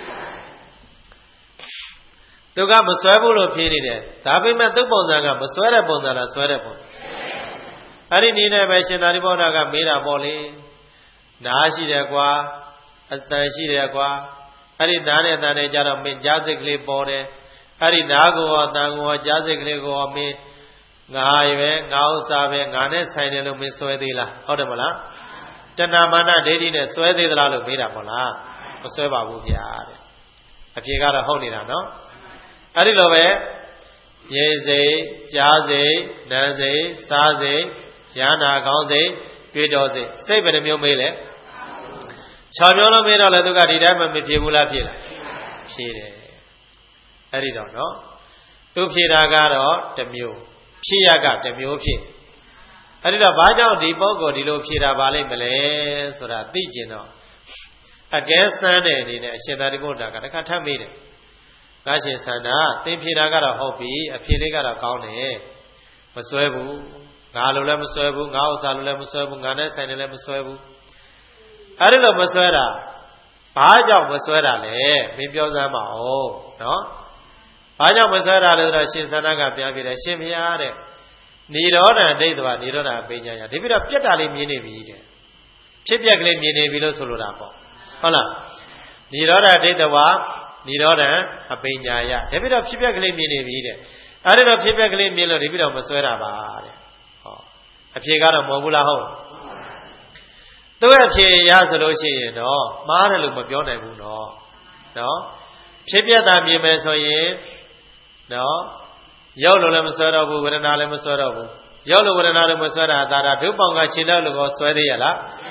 သူကမစွဲဘူးလို့ဖြေနေတယ်ဒါပေမဲ့သူ့ပုံစံကမစွဲတဲ့ပုံစံလားစွဲတဲ့ပုံအဲ့ဒီနည်းနဲ့ပဲရှင်သာရိပုတ္တရာကမေးတာပေါ့လေနားရှိတယ်ကွာအတန်ရှိတယ်ကွာအဲ့ဒီနားနဲ့အတန်နဲ့ကြတော့မင်းကြားစိတ်ကလေးပေါ်တယ်အဲ့ဒီနားကိုရောအတန်ကိုရောကြားစိတ်ကလေးကိုရောမင်းငါပဲငါဥစ္စာပဲငါနဲ့ဆိုင်တယ်လို့မင်းစွဲသေးလားဟုတ်တယ်မလားတဏမာနဒိဋ္ဌိနဲ့စွဲသေးသလားလို့မေးတာပေါ့လားမစွဲပါဘူးဗျာတဲ့အဖြေကတော့ဟုတ်နေတာနော်အဲ့ဒီလိုပဲရေစိတ်ကြားစိတ်နားစိတ်စားစိတ်ဉာဏ်နာကောင်းစိတ်တွေ့တော်စိတ်စိတ်ဘယ်နှမျိုးမေးလဲခြောက်မျိုးလုံးမေးတော့လေသူကဒီတိုင်းမှမဖြေဘူးလားဖြေလားဖြေတယ်အဲ့ဒီတော့နော်သူဖြေတာကတော့တစ်မျိုးဖြေရကတစ်မျိုးဖြေအဲ့ဒီတော့ဘာကြောင့်ဒီပုဂ္ဂိုလ်ဒီလိုဖြေတာပါလိမ့်မလဲဆိုတာသိကျင်တော့အကဲစမ်းတဲ့အနေနဲ့အရှင်သာရိပုတ္တရာကတခါထပ်မေးတယ်ငါရှင်ဆန္ဒသင်ဖြေတာကတော့ဟုတ်ပြီအဖြေလေးကတော့ကောင်းတယ်မစွဲဘူးငါလိုလည်းမစွဲဘူးငါဥစ္စာလိုလည်းမစွဲဘူးငါနဲ့ဆိုင်တယ်လည်းမစွဲဘူးအဲ့ဒီလိုမစွဲတာဘာကြောင့်မစွဲတာလဲမင်းပြောစမ်းပါဦးနော်ဘာကြောင့်မစွဲတာလဲဆိုတော့ရှင်ဆန္ဒကပြန်ပြတယ်ရှင်မရတဲ့နိရောဓဒိဋ္ဌဝနိရောဓပညာညာဒီပြီးတော့ပြက်တာလေးမြင်နေပြီတဲ့ဖြစ်ပြက်ကလေးမြင်နေပြီလို့ဆိုလိုတာပေါ့ဟုတ်လားနိရောဓဒိဋ္ဌဝနိရောဓအပညာယဒီပြီးတော့ဖြစ်ပြက်ကလေးမြင်နေပြီတဲ့အဲ့ဒီတော့ဖြစ်ပြက်ကလေးမြင်လို့ဒီပြီးတော့မစွဲတာပါတဲ့ဟောအဖြေကတော့မဟုတ်ဘူးလားဟုတ်သူ့အဖြေရဆိုလို့ရှိရင်တော့မှားတယ်လို့မပြောနိုင်ဘူးနော်နော်ဖြစ်ပြတာမြင်မယ်ဆိုရင်နော်ရောက်လို့လည်းမစွဲတော့ဘူးဝေဒနာလည်းမစွဲတော့ဘူးရောက်လို့ဝေဒနာလည်းမစွဲတာဒါတာဒုပောင်ကခြေလောက်လို့ကိုစွဲသေးရလားမ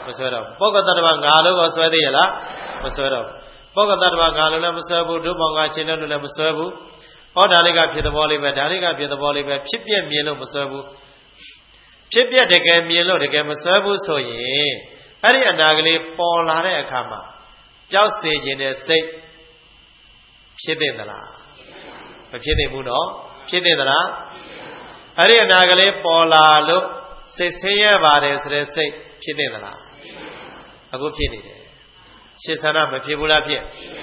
မဆွဲတော့ပုဂ္ဂတတ္တဝငါလို့ကိုဆွဲသေးရလားမဆွဲတော့ပုဂ္ဂတတ္တဝငါလို့လည်းမဆွဲဘူးဒုပေါင်းကချင်းလို့လည်းမဆွဲဘူးဟောဒါလေးကဖြစ်သဘောလေးပဲဒါလေးကဖြစ်သဘောလေးပဲဖြစ်ပြမြင်လို့မဆွဲဘူးဖြစ်ပြတကယ်မြင်လို့တကယ်မဆွဲဘူးဆိုရင်အဲ့ဒီအနာကလေးပေါ်လာတဲ့အခါမှာကြောက်စေခြင်းနဲ့စိတ်ဖြစ်တဲ့သလားမဖြစ်သင့်ဘူးနော်ဖြစ်တဲ့သလားအဲ့ဒီအနာကလေးပေါ်လာလို့စိတ်ဆင်းရဲပါတယ်ဆိုတဲ့စိတ်ဖြစ်တဲ့သလားအခုဖြစ်နေတယ်ရှင်းဆန္ဒမဖြစ်ဘူးလားဖြစ်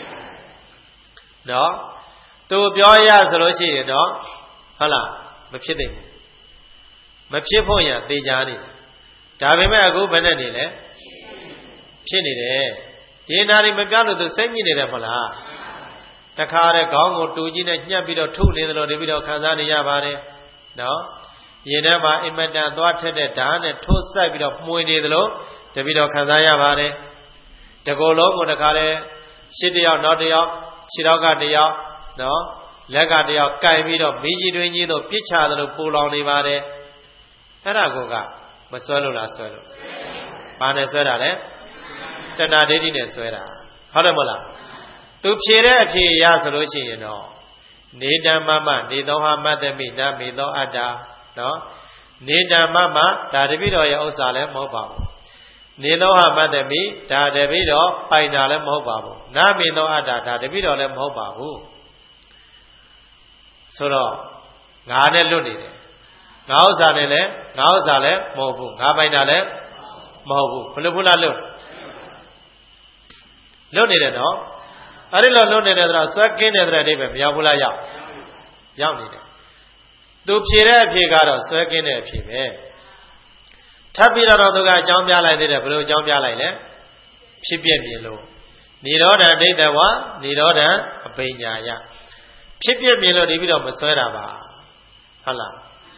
နော်သူပြောရဆိုလို့ရှိရင်တော့ဟုတ်လားမဖြစ်သင့်ဘူးမဖြစ်ဖို့ရသေချာနေတယ်ဒါပေမဲ့အခုဘယ်နဲ့နေလဲဖြစ်နေတယ်ဒီနာရီမပြောလို့သူစိတ်ညစ်နေတယ်မဟုတ်လားတခါတည်းခေါင်းကိုတူကြီးနဲ့ညှက်ပြီးတော့ထုနေတယ်လို့ဒီပြီးတော့ခံစားနေရပါတယ်နော်ရင်ထဲမှာအင်မတန်သွားထက်တဲ့ဓာတ်နဲ့ထိုးဆက်ပြီးတော့မှုန်နေတယ်လို့တပြီးတော့ခံစားရပါတယ်တကောလုံးကိုတခါတည်းရှစ်တယောက်နောက်တယောက်ခြေထောက်ကတယောက်နော်လက်ကတယောက်ကင်ပြီးတော့မီးကြီးတွင်းကြီးတို့ပြစ်ချတယ်လို့ပူလောင်နေပါတယ်အဲ့ဒါကမဆွဲလို့လားဆွဲလို့ဘာနဲ့ဆွဲတာလဲတဏှာဒိဋ္ဌိနဲ့ဆွဲတာဟုတ်တယ်မဟုတ်လားသူဖြေတဲ့အဖြေရဆိုလို့ရှိရင်တော့နေတမမနေသောဟာမတ္တမိနာမေသောအတ္တနော်နေတမမဒါတပိတော်ရဲ့ဥစ္စာလည်းမဟုတ်ပါဘူးနေသောဟာမတ္တမိဒါတပိတော်ပိုင်တာလည်းမဟုတ်ပါဘူးနာမေသောအတ္တဒါတပိတော်လည်းမဟုတ်ပါဘူးဆိုတော့ငါနဲ့လွတ်နေတယ်ငါဥစ္စာနဲ့လည်းငါဥစ္စာလည်းမဟုတ်ဘူးငါပိုင်တာလည်းမဟုတ်ဘူးဘယ်လိုဘုလားလွတ်လွတ်နေတယ်နော်အဲ့ဒီလိုလွတ်နေတယ်ဆိုတော့ဆွဲကင်းတယ်ဆိုတဲ့အဓိပ္ပာယ်မရောက်ဘူးလားရောက်ရောက်နေတယ်သူဖြေတဲ့အဖြေကတော့ဆွဲကင်းတဲ့အဖြေပဲထပ်ပြီးတော့သူကအကြောင်းပြလိုက်သေးတယ်ဘယ်လိုအကြောင်းပြလိုက်လဲဖြစ်ပြမြင်လို့និရောဓဒိဋ္ဌဝនិရောဓအပိညာယဖြစ်ပြမြင်လို့ဒီပြီးတော့မဆွဲတာပါဟုတ်လား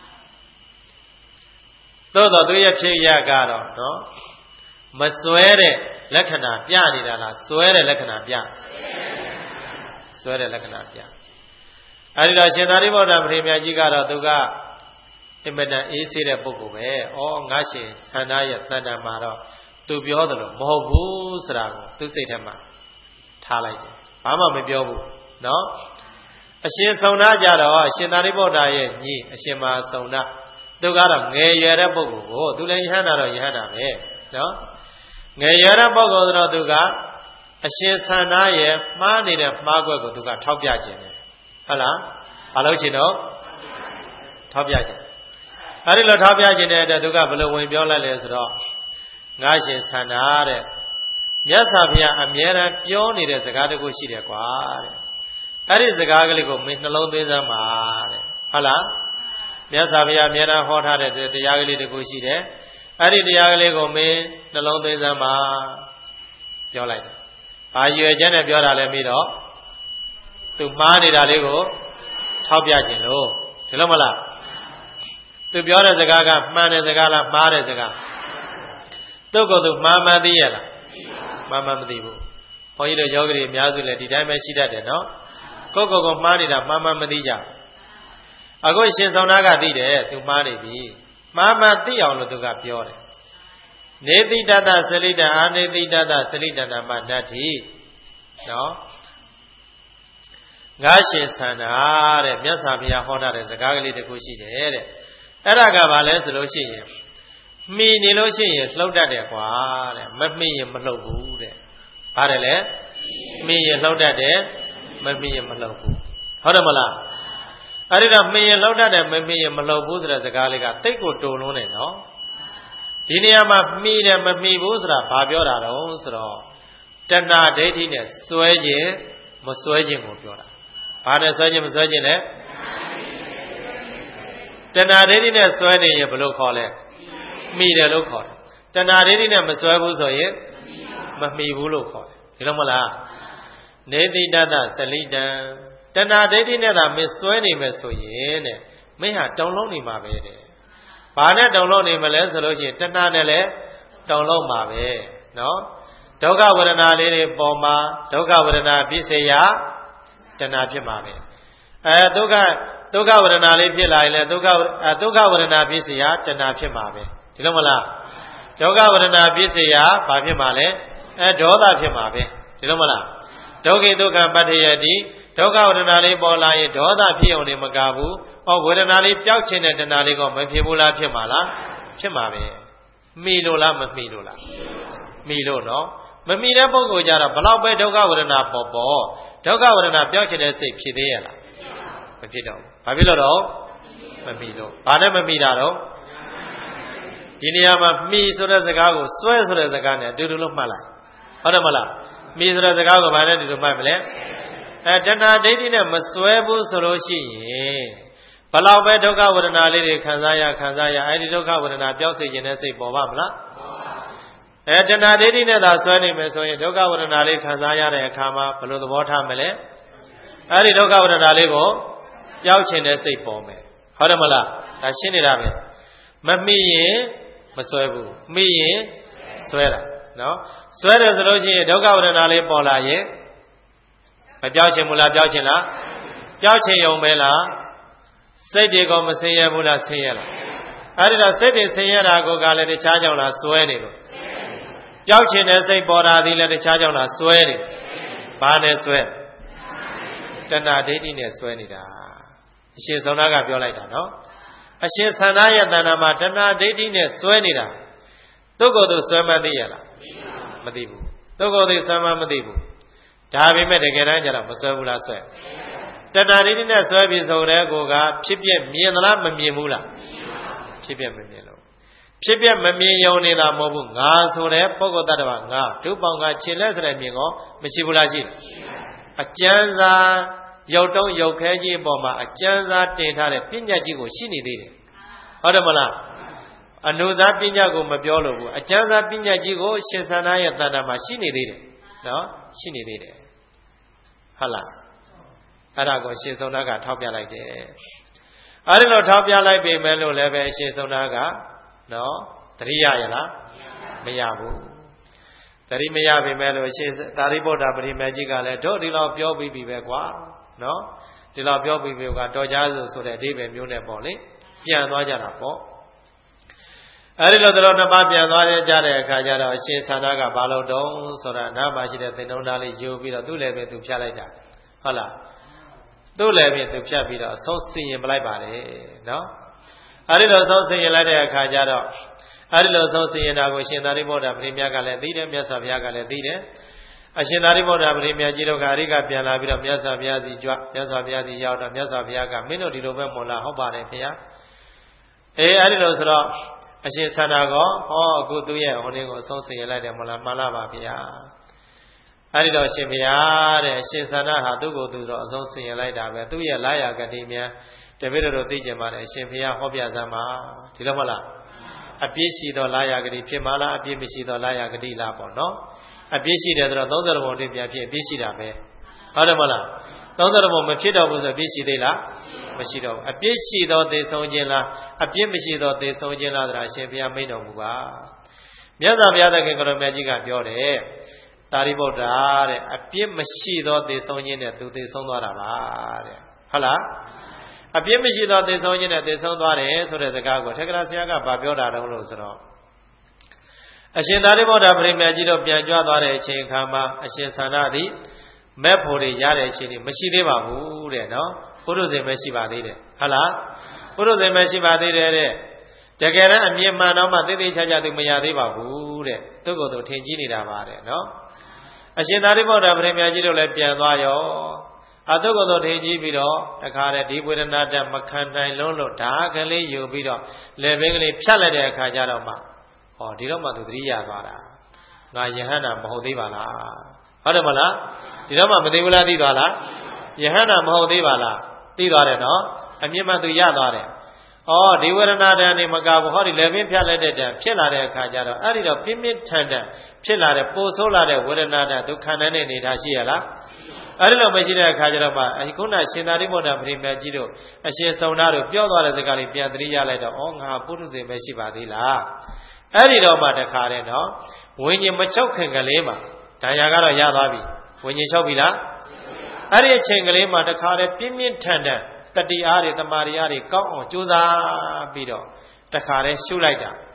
သို့တော့သူရဲ့ဖြစ်ရကတော့နော်မဆွဲတဲ့လက္ခဏာပြနေတာလားဆွဲတဲ့လက္ခဏာပြဆွဲတဲ့လက္ခဏာပြအဲဒီတော့ရှင်သာရိပုတ္တရာပရိမြတ်ကြီးကတော့သူကအင်မတန်အေးဆေးတဲ့ပုဂ္ဂိုလ်ပဲဩငါရှင်သန္တာရဲ့တဏ္ဍာမှာတော့သူပြောသလိုမဟုတ်ဘူးဆိုတာကိုသူစိတ်ထဲမှာထားလိုက်တယ်ဘာမှမပြောဘူးနော်အရှင်စုံနာကြတော့ရှင်သာရိပုတ္တရာရဲ့ညီအရှင်မဟာစုံနာသူကတော့ငယ်ရွယ်တဲ့ပုဂ္ဂိုလ်ကိုသူလည်းယဟန္တာတော့ယဟန္တာပဲနော်ငယ်ရွယ်တဲ့ပုဂ္ဂိုလ်ဆိုတော့သူကအရှင်သန္တာရဲ့မှားနေတဲ့မှားကွက်ကိုသူကထောက်ပြခြင်းတယ်ဟုတ်လားဘာလို့ရှင်တော့ထောက်ပြခြင်းအဲဒီလိုထောက်ပြခြင်းတဲ့အတွက်သူကဘယ်လိုဝင်ပြောလိုက်လဲဆိုတော့ငါရှင်သန္တာတဲ့မြတ်စွာဘုရားအမြဲတမ်းပြောနေတဲ့စကားတခုရှိတယ်ကွာတဲ့အဲ့ဒီစကားကလေးကိုမင်းနှလုံးသွင်းစမ်းပါတဲ့ဟုတ်လားမြတ်စွာဘုရားအမြဲတမ်းဟောထားတဲ့တရားကလေးတခုရှိတယ်အဲ့ဒီတရားကလေးကိုမင်းနှလုံးသွင်းစမ်းပါပြောလိုက်တယ်ဘာရွယ်ချက်နဲ့ပြောတာလဲပြီးတော့သူမှားနေတာလေးကိုထောက်ပြခြင်းလို့ဒီလိုမလားသူပြောတဲ့စကားကမှန်တဲ့စကားလားမှားတဲ့စကားသူ့ကိုယ်သူမှားမှန်သိရလားမှန်မှန်မသိဘူးဘုန်းကြီးတို့ယောဂီတွေအများစုလည်းဒီတိုင်းပဲရှိတတ်တယ်နော်ကိုယ့်ကိုယ်ကိုမှားနေတာမှန်မှန်မသိကြအခုရှင်ဆောင်နာကသိတယ်သူမှားနေပြီမှားမှန်သိအောင်လို့သူကပြောတယ်နေတိတတသလိတအာနေတိတတသလိတနာမနတ္ထိနော်ငါရှင်ဆန္ဒတဲ့မြတ်စွာဘုရားဟောထားတဲ့စကားကလေးတခုရှိတယ်တဲ့အဲ့ဒါကဘာလဲဆိုလို့ရှိရင်မှီနေလို့ရှိရင်လှုပ်တတ်တယ်ကွာတဲ့မမှီရင်မလှုပ်ဘူးတဲ့ဘာတယ်လဲမှီရင်လှုပ်တတ်တယ်မမှီရင်မလှုပ်ဘူးဟုတ်တယ်မလားအဲ့ဒီတော့မှီရင်လှုပ်တတ်တယ်မမှီရင်မလှုပ်ဘူးဆိုတဲ့စကားလေးကတိတ်ကိုတုံလုံးနေနော်ဒီနေရာမှာမှီတယ်မမှီဘူးဆိုတာဘာပြောတာတော့ဆိုတော့တဏှာဒိဋ္ဌိနဲ့စွဲခြင်းမစွဲခြင်းကိုပြောတာဘာနဲ့စွဲခြင်းမစွဲခြင်းလဲတဏှာဒိဋ္ဌိနဲ့စွဲနေရင်ဘယ်လိုခေါ်လဲမှီတယ်လို့ခေါ်တယ်တဏှာဒိဋ္ဌိနဲ့မစွဲဘူးဆိုရင်မမှီဘူးလို့ခေါ်တယ်ဒီလိုမလားနေတိတတသလိတံတဏှာဒိဋ္ဌိနဲ့သာမင်းစွဲနေမယ်ဆိုရင်တဲ့မင်းဟာတုံလုံးနေမှာပဲတဲ့ဘာနဲ့တုံလုံးနေမလဲဆိုလို့ရှိရင်တဏှာနဲ့လည်းတုံလုံးမှာပဲနော်ဒုက္ခဝေဒနာလေးတွေပေါ်မှာဒုက္ခဝေဒနာပြည့်စေရတဏှာဖြစ်မှာပဲအဲဒုက္ခဒုက္ခဝေဒနာလေးဖြစ်လာရင်လည်းဒုက္ခအဲဒုက္ခဝေဒနာပြည့်စေရတဏှာဖြစ်မှာပဲဒီလိုမလားဒုက္ခဝေဒနာပြည့်စရာဘာဖြစ်မှာလဲအဲဒေါသဖြစ်မှာပဲဒီလိုမလားဒုက္ခိဒုက္ခပတ္တိယတိဒုက္ခဝေဒနာလေးပေါ်လာရင်ဒေါသဖြစ်အောင်နေမကဘူးဟောဝေဒနာလေးပျောက်ခြင်းတဲ့တဏှာလေးကမဖြစ်ဘူးလားဖြစ်မှာလားဖြစ်မှာပဲမိလို့လားမမိလို့လားမိလို့နော်မမိတဲ့ပုဂ္ဂိုလ်ကြတော့ဘလောက်ပဲဒုက္ခဝေဒနာပေါ်ပေါ်ဒုက္ခဝေဒနာပျောက်ခြင်းတဲ့စိတ်ဖြစ်သေးရဲ့လားမဖြစ်တော့ဘူးဘာဖြစ်လို့တော့မမိလို့ဘာနဲ့မမိတာတော့ဒီနေရာမှာမိဆိုတဲ့စကားကိုစွဲဆိုတဲ့စကားနဲ့အတူတူလို့မှတ်လိုက်ဟုတ်တယ်မလားမိဆိုတဲ့စကားကိုဘာနဲ့အတူတူမှတ်မလဲအဲတဏှာဒိဋ္ဌိနဲ့မစွဲဘူးဆိုလို့ရှိရင်ဘလောက်ပဲဒုက္ခဝေဒနာလေးတွေခံစားရခံစားရအဲဒီဒုက္ခဝေဒနာပျောက်စေခြင်းတဲ့စိတ်ပေါ်ပါမလားအဲတဏှာဒိဋ္ဌိနဲ့သာဆွဲနေမယ်ဆိုရင်ဒုက္ခဝေဒနာလေးခံစားရတဲ့အခါမှာဘယ်လိုသဘောထားမလဲအဲဒီဒုက္ခဝေဒနာလေးကိုပျောက်ခြင်းတဲ့စိတ်ပေါ်မယ်ဟုတ်တယ်မလားဒါရှင်းနေတာပဲမမိရင်မစွဲဘူးမိရင်စွဲတာနော်စွဲတယ်ဆိုလို့ရှိရင်ဒုက္ခဝေဒနာလေးပေါ်လာရင်မပျောက်ခြင်းမလားပျောက်ခြင်းလားပျောက်ခြင်းယုံပဲလားစိတ်တွေကမဆင်းရဲဘူးလားဆင်းရဲလားအဲဒီတော့စိတ်တွေဆင်းရဲတာကိုကလည်းတခြားကြောင့်လားစွဲနေလို့ပျောက်ခြင်းနဲ့စိတ်ပေါ်တာဒီလည်းတခြားကြောင့်လားစွဲနေဘာနဲ့စွဲတဏှာဒိဋ္ဌိနဲ့စွဲနေတာအရှင်ဆုံးသားကပြောလိုက်တာနော်အရှင်သန္တာရဲ့တဏ္ဍာမှာတဏှာဒိဋ္ဌိနဲ့စွဲနေတာသူ့ကိုယ်သူစွဲမသိရလားမသိဘူးသူ့ကိုယ်သူစွဲမမသိဘူးဒါပေမဲ့တကယ်တမ်းကျတော့မစွဲဘူးလားစွဲတဏှာဒိဋ္ဌိနဲ့စွဲပြီးဆိုတဲ့ကိုကဖြစ်ပြမြင်သလားမမြင်ဘူးလားဖြစ်ပြမမြင်လို့ဖြစ်ပြမမြင်ယုံနေတာမဟုတ်ဘူးငါဆိုတဲ့ပုဂ္ဂိုလ်တ attva ငါဒုပေါင်းကခြေလက်စတဲ့မြင်ကောမရှိဘူးလားရှိတယ်အကျဉ်းစာရုပ်တုံးရုပ်ခဲကြီးအပေါ်မှာအကျဉ်းစားတင်ထားတဲ့ပညာကြီးကိုရှိနေသေးတယ်ဟုတ်တယ်မလားအနုသာပညာကိုမပြောလို့ဘူးအကျဉ်းစားပညာကြီးကိုရှင်သန္တာရဲ့တဏ္ဍာမှာရှိနေသေးတယ်နော်ရှိနေသေးတယ်ဟုတ်လားအဲ့ဒါကိုရှင်ဆုံးသားကထောက်ပြလိုက်တယ်အဲ့ဒီလိုထောက်ပြလိုက်ပေမဲ့လို့လည်းပဲရှင်ဆုံးသားကနော်တတိယရလားမရဘူးတတိမရပေမဲ့လို့ရှင်သာရိပုတ္တပရိမေကြီးကလည်းတို့ဒီလောက်ပြောပြီးပြီပဲကွာနော်ဒီလောက်ပြောပြီးပြီကတော်ကြဆိုဆိုတဲ့အဓိပ္ပာယ်မျိုးနဲ့ပေါ့လေပြန်သွားကြတာပေါ့အဲဒီလိုတို့နှစ်ပါးပြန်သွားကြတဲ့အခါကျတော့အရှင်သန္တာကဘာလို့တုံးဆိုတာနားမှာရှိတဲ့သင်္တုံးသားလေးယူပြီးတော့သူ့လည်းပဲသူဖြတ်လိုက်တာဟုတ်လားသူ့လည်းပဲသူဖြတ်ပြီးတော့အဆုံးစင်ရင်ပလိုက်ပါလေနော်အဲဒီလိုဆုံးစင်ရင်လိုက်တဲ့အခါကျတော့အဲဒီလိုဆုံးစင်ရင်တာကိုရှင်သာရိပုတ္တပရိမေကလည်းသိတယ်မြတ်စွာဘုရားကလည်းသိတယ်အရှင်သာရိပုတ္တပရိမေကြီးတို့ကအရိကပြန်လာပြီးတော့မြတ်စွာဘုရားစီကြွမြတ်စွာဘုရားစီရောက်တော့မြတ်စွာဘုရားကမင်းတို့ဒီလိုပဲမဟုတ်လားဟုတ်ပါတယ်ခင်ဗျာအေးအဲဒီလိုဆိုတော့အရှင်သန္တာကောဟောအခုသူ့ရဲ့ဟိုနေ့ကိုအဆုံးစင်ရလိုက်တယ်မလားမှန်လားပါဗျာအဲဒီတော့ရှင်ဘုရားတဲ့အရှင်သန္တာဟာသူ့ကိုယ်သူတော့အဆုံးစင်ရလိုက်တာပဲသူ့ရဲ့လာရဂတိများတပည့်တော်တို့သိကြပါတယ်အရှင်ဘုရားဟောပြစမ်းပါဒီလိုမဟုတ်လားအပြည့်ရှိသောလာရဂတိဖြစ်မှာလားအပြည့်မရှိသောလာရဂတိလားပေါ့နော်အပြည့်ရှိတယ်ဆိုတော့သုံးဆယ်ဘုံတွင်ပြန်ဖြစ်အပြည့်ရှိတာပဲဟုတ်တယ်မလားသုံးဆယ်ဘုံမဖြစ်တော့ဘူးဆိုအပြည့်ရှိသေးလားမရှိတော့ဘူးအပြည့်ရှိသောသေဆုံးခြင်းလားအပြည့်မရှိသောသေဆုံးခြင်းလားဆိုတာအရှင်ဘုရားမိန့်တော်မူပါမြတ်စွာဘုရားသခင်ကိုရမေကြီးကပြောတယ်သာရိပုတ္တရာတဲ့အပြည့်မရှိသောသေဆုံးခြင်းနဲ့သူသေဆုံးသွားတာပါတဲ့ဟုတ်လားအပြည့်မရှိသောသေဆုံးခြင်းနဲ့သေဆုံးသွားတယ်ဆိုတဲ့စကားကိုထေကရာဆရာကဗာပြောတာတော့လို့ဆိုတော့အရှင်သာရိပုတ္တပရိမေကြီးတို့ပြန်ကြွသွားတဲ့အချိန်အခါမှာအရှင်သန္တာသည်မဲ့ဖို့တွေရတဲ့အချိန်တွေမရှိသေးပါဘူးတဲ့နော်ပုရုဇဉ်ပဲရှိပါသေးတယ်ဟုတ်လားပုရုဇဉ်ပဲရှိပါသေးတယ်တဲ့တကယ်တမ်းအမြင်မှန်တော့မှသိသိချာချာသူမရသေးပါဘူးတဲ့သူ့ကိုယ်သူထင်ကြီးနေတာပါတဲ့နော်အရှင်သာရိပုတ္တပရိမေကြီးတို့လည်းပြန်သွားရောအတုကိုယ်သူထင်ကြီးပြီးတော့တခါတည်းဒီဝေဒနာတမခံနိုင်လုံးလို့ဓာကလေးယူပြီးတော့လေဘင်းကလေးဖြတ်လိုက်တဲ့အခါကျတော့မှဟောဒီတော့မှသူသတိရသွားတာငါယဟန္တာမဟုတ်သေးပါလားဟုတ်တယ်မလားဒီတော့မှမသိဘူးလားသိသွားလားယဟန္တာမဟုတ်သေးပါလားသိသွားတယ်နော်အမြင်မှသူရသွားတယ်ဩဒီဝေဒနာတန်နေမကဘူးဟောဒီလေဘင်းဖြတ်လိုက်တဲ့တန်ဖြစ်လာတဲ့အခါကျတော့အဲ့ဒီတော့ပြင်းပြင်းထန်ထန်ဖြစ်လာတဲ့ပိုဆိုးလာတဲ့ဝေဒနာတန်သူခံနိုင်တဲ့အနေထားရှိရလားအဲ့ဒီလိုမရှိတဲ့အခါကျတော့မှအခုနရှင်သာရိပုတ္တပရိမေကြီးတို့အရှင်စုံသားတို့ပြောသွားတဲ့စကားလေးပြန်သတိရလိုက်တော့ဩငါပုရုဇဉ်ပဲရှိပါသေးလားအဲ့ဒီတော့မှတခါတည်းနော်ဝိညာဉ်မချုပ်ခင်ကလေးမှာဒဏ်ရာကတော့ရသွားပြီဝိညာဉ်ချုပ်ပြီလားအဲ့ဒီအချိန်ကလေးမှာတခါတည်းပြင်းပြင်းထန်ထန်တတိအားတွေတမာရီအားတွေကောင်းအောင်ကြိုးစားပြီးတော့တခါတည်းရှုလိုက်တာ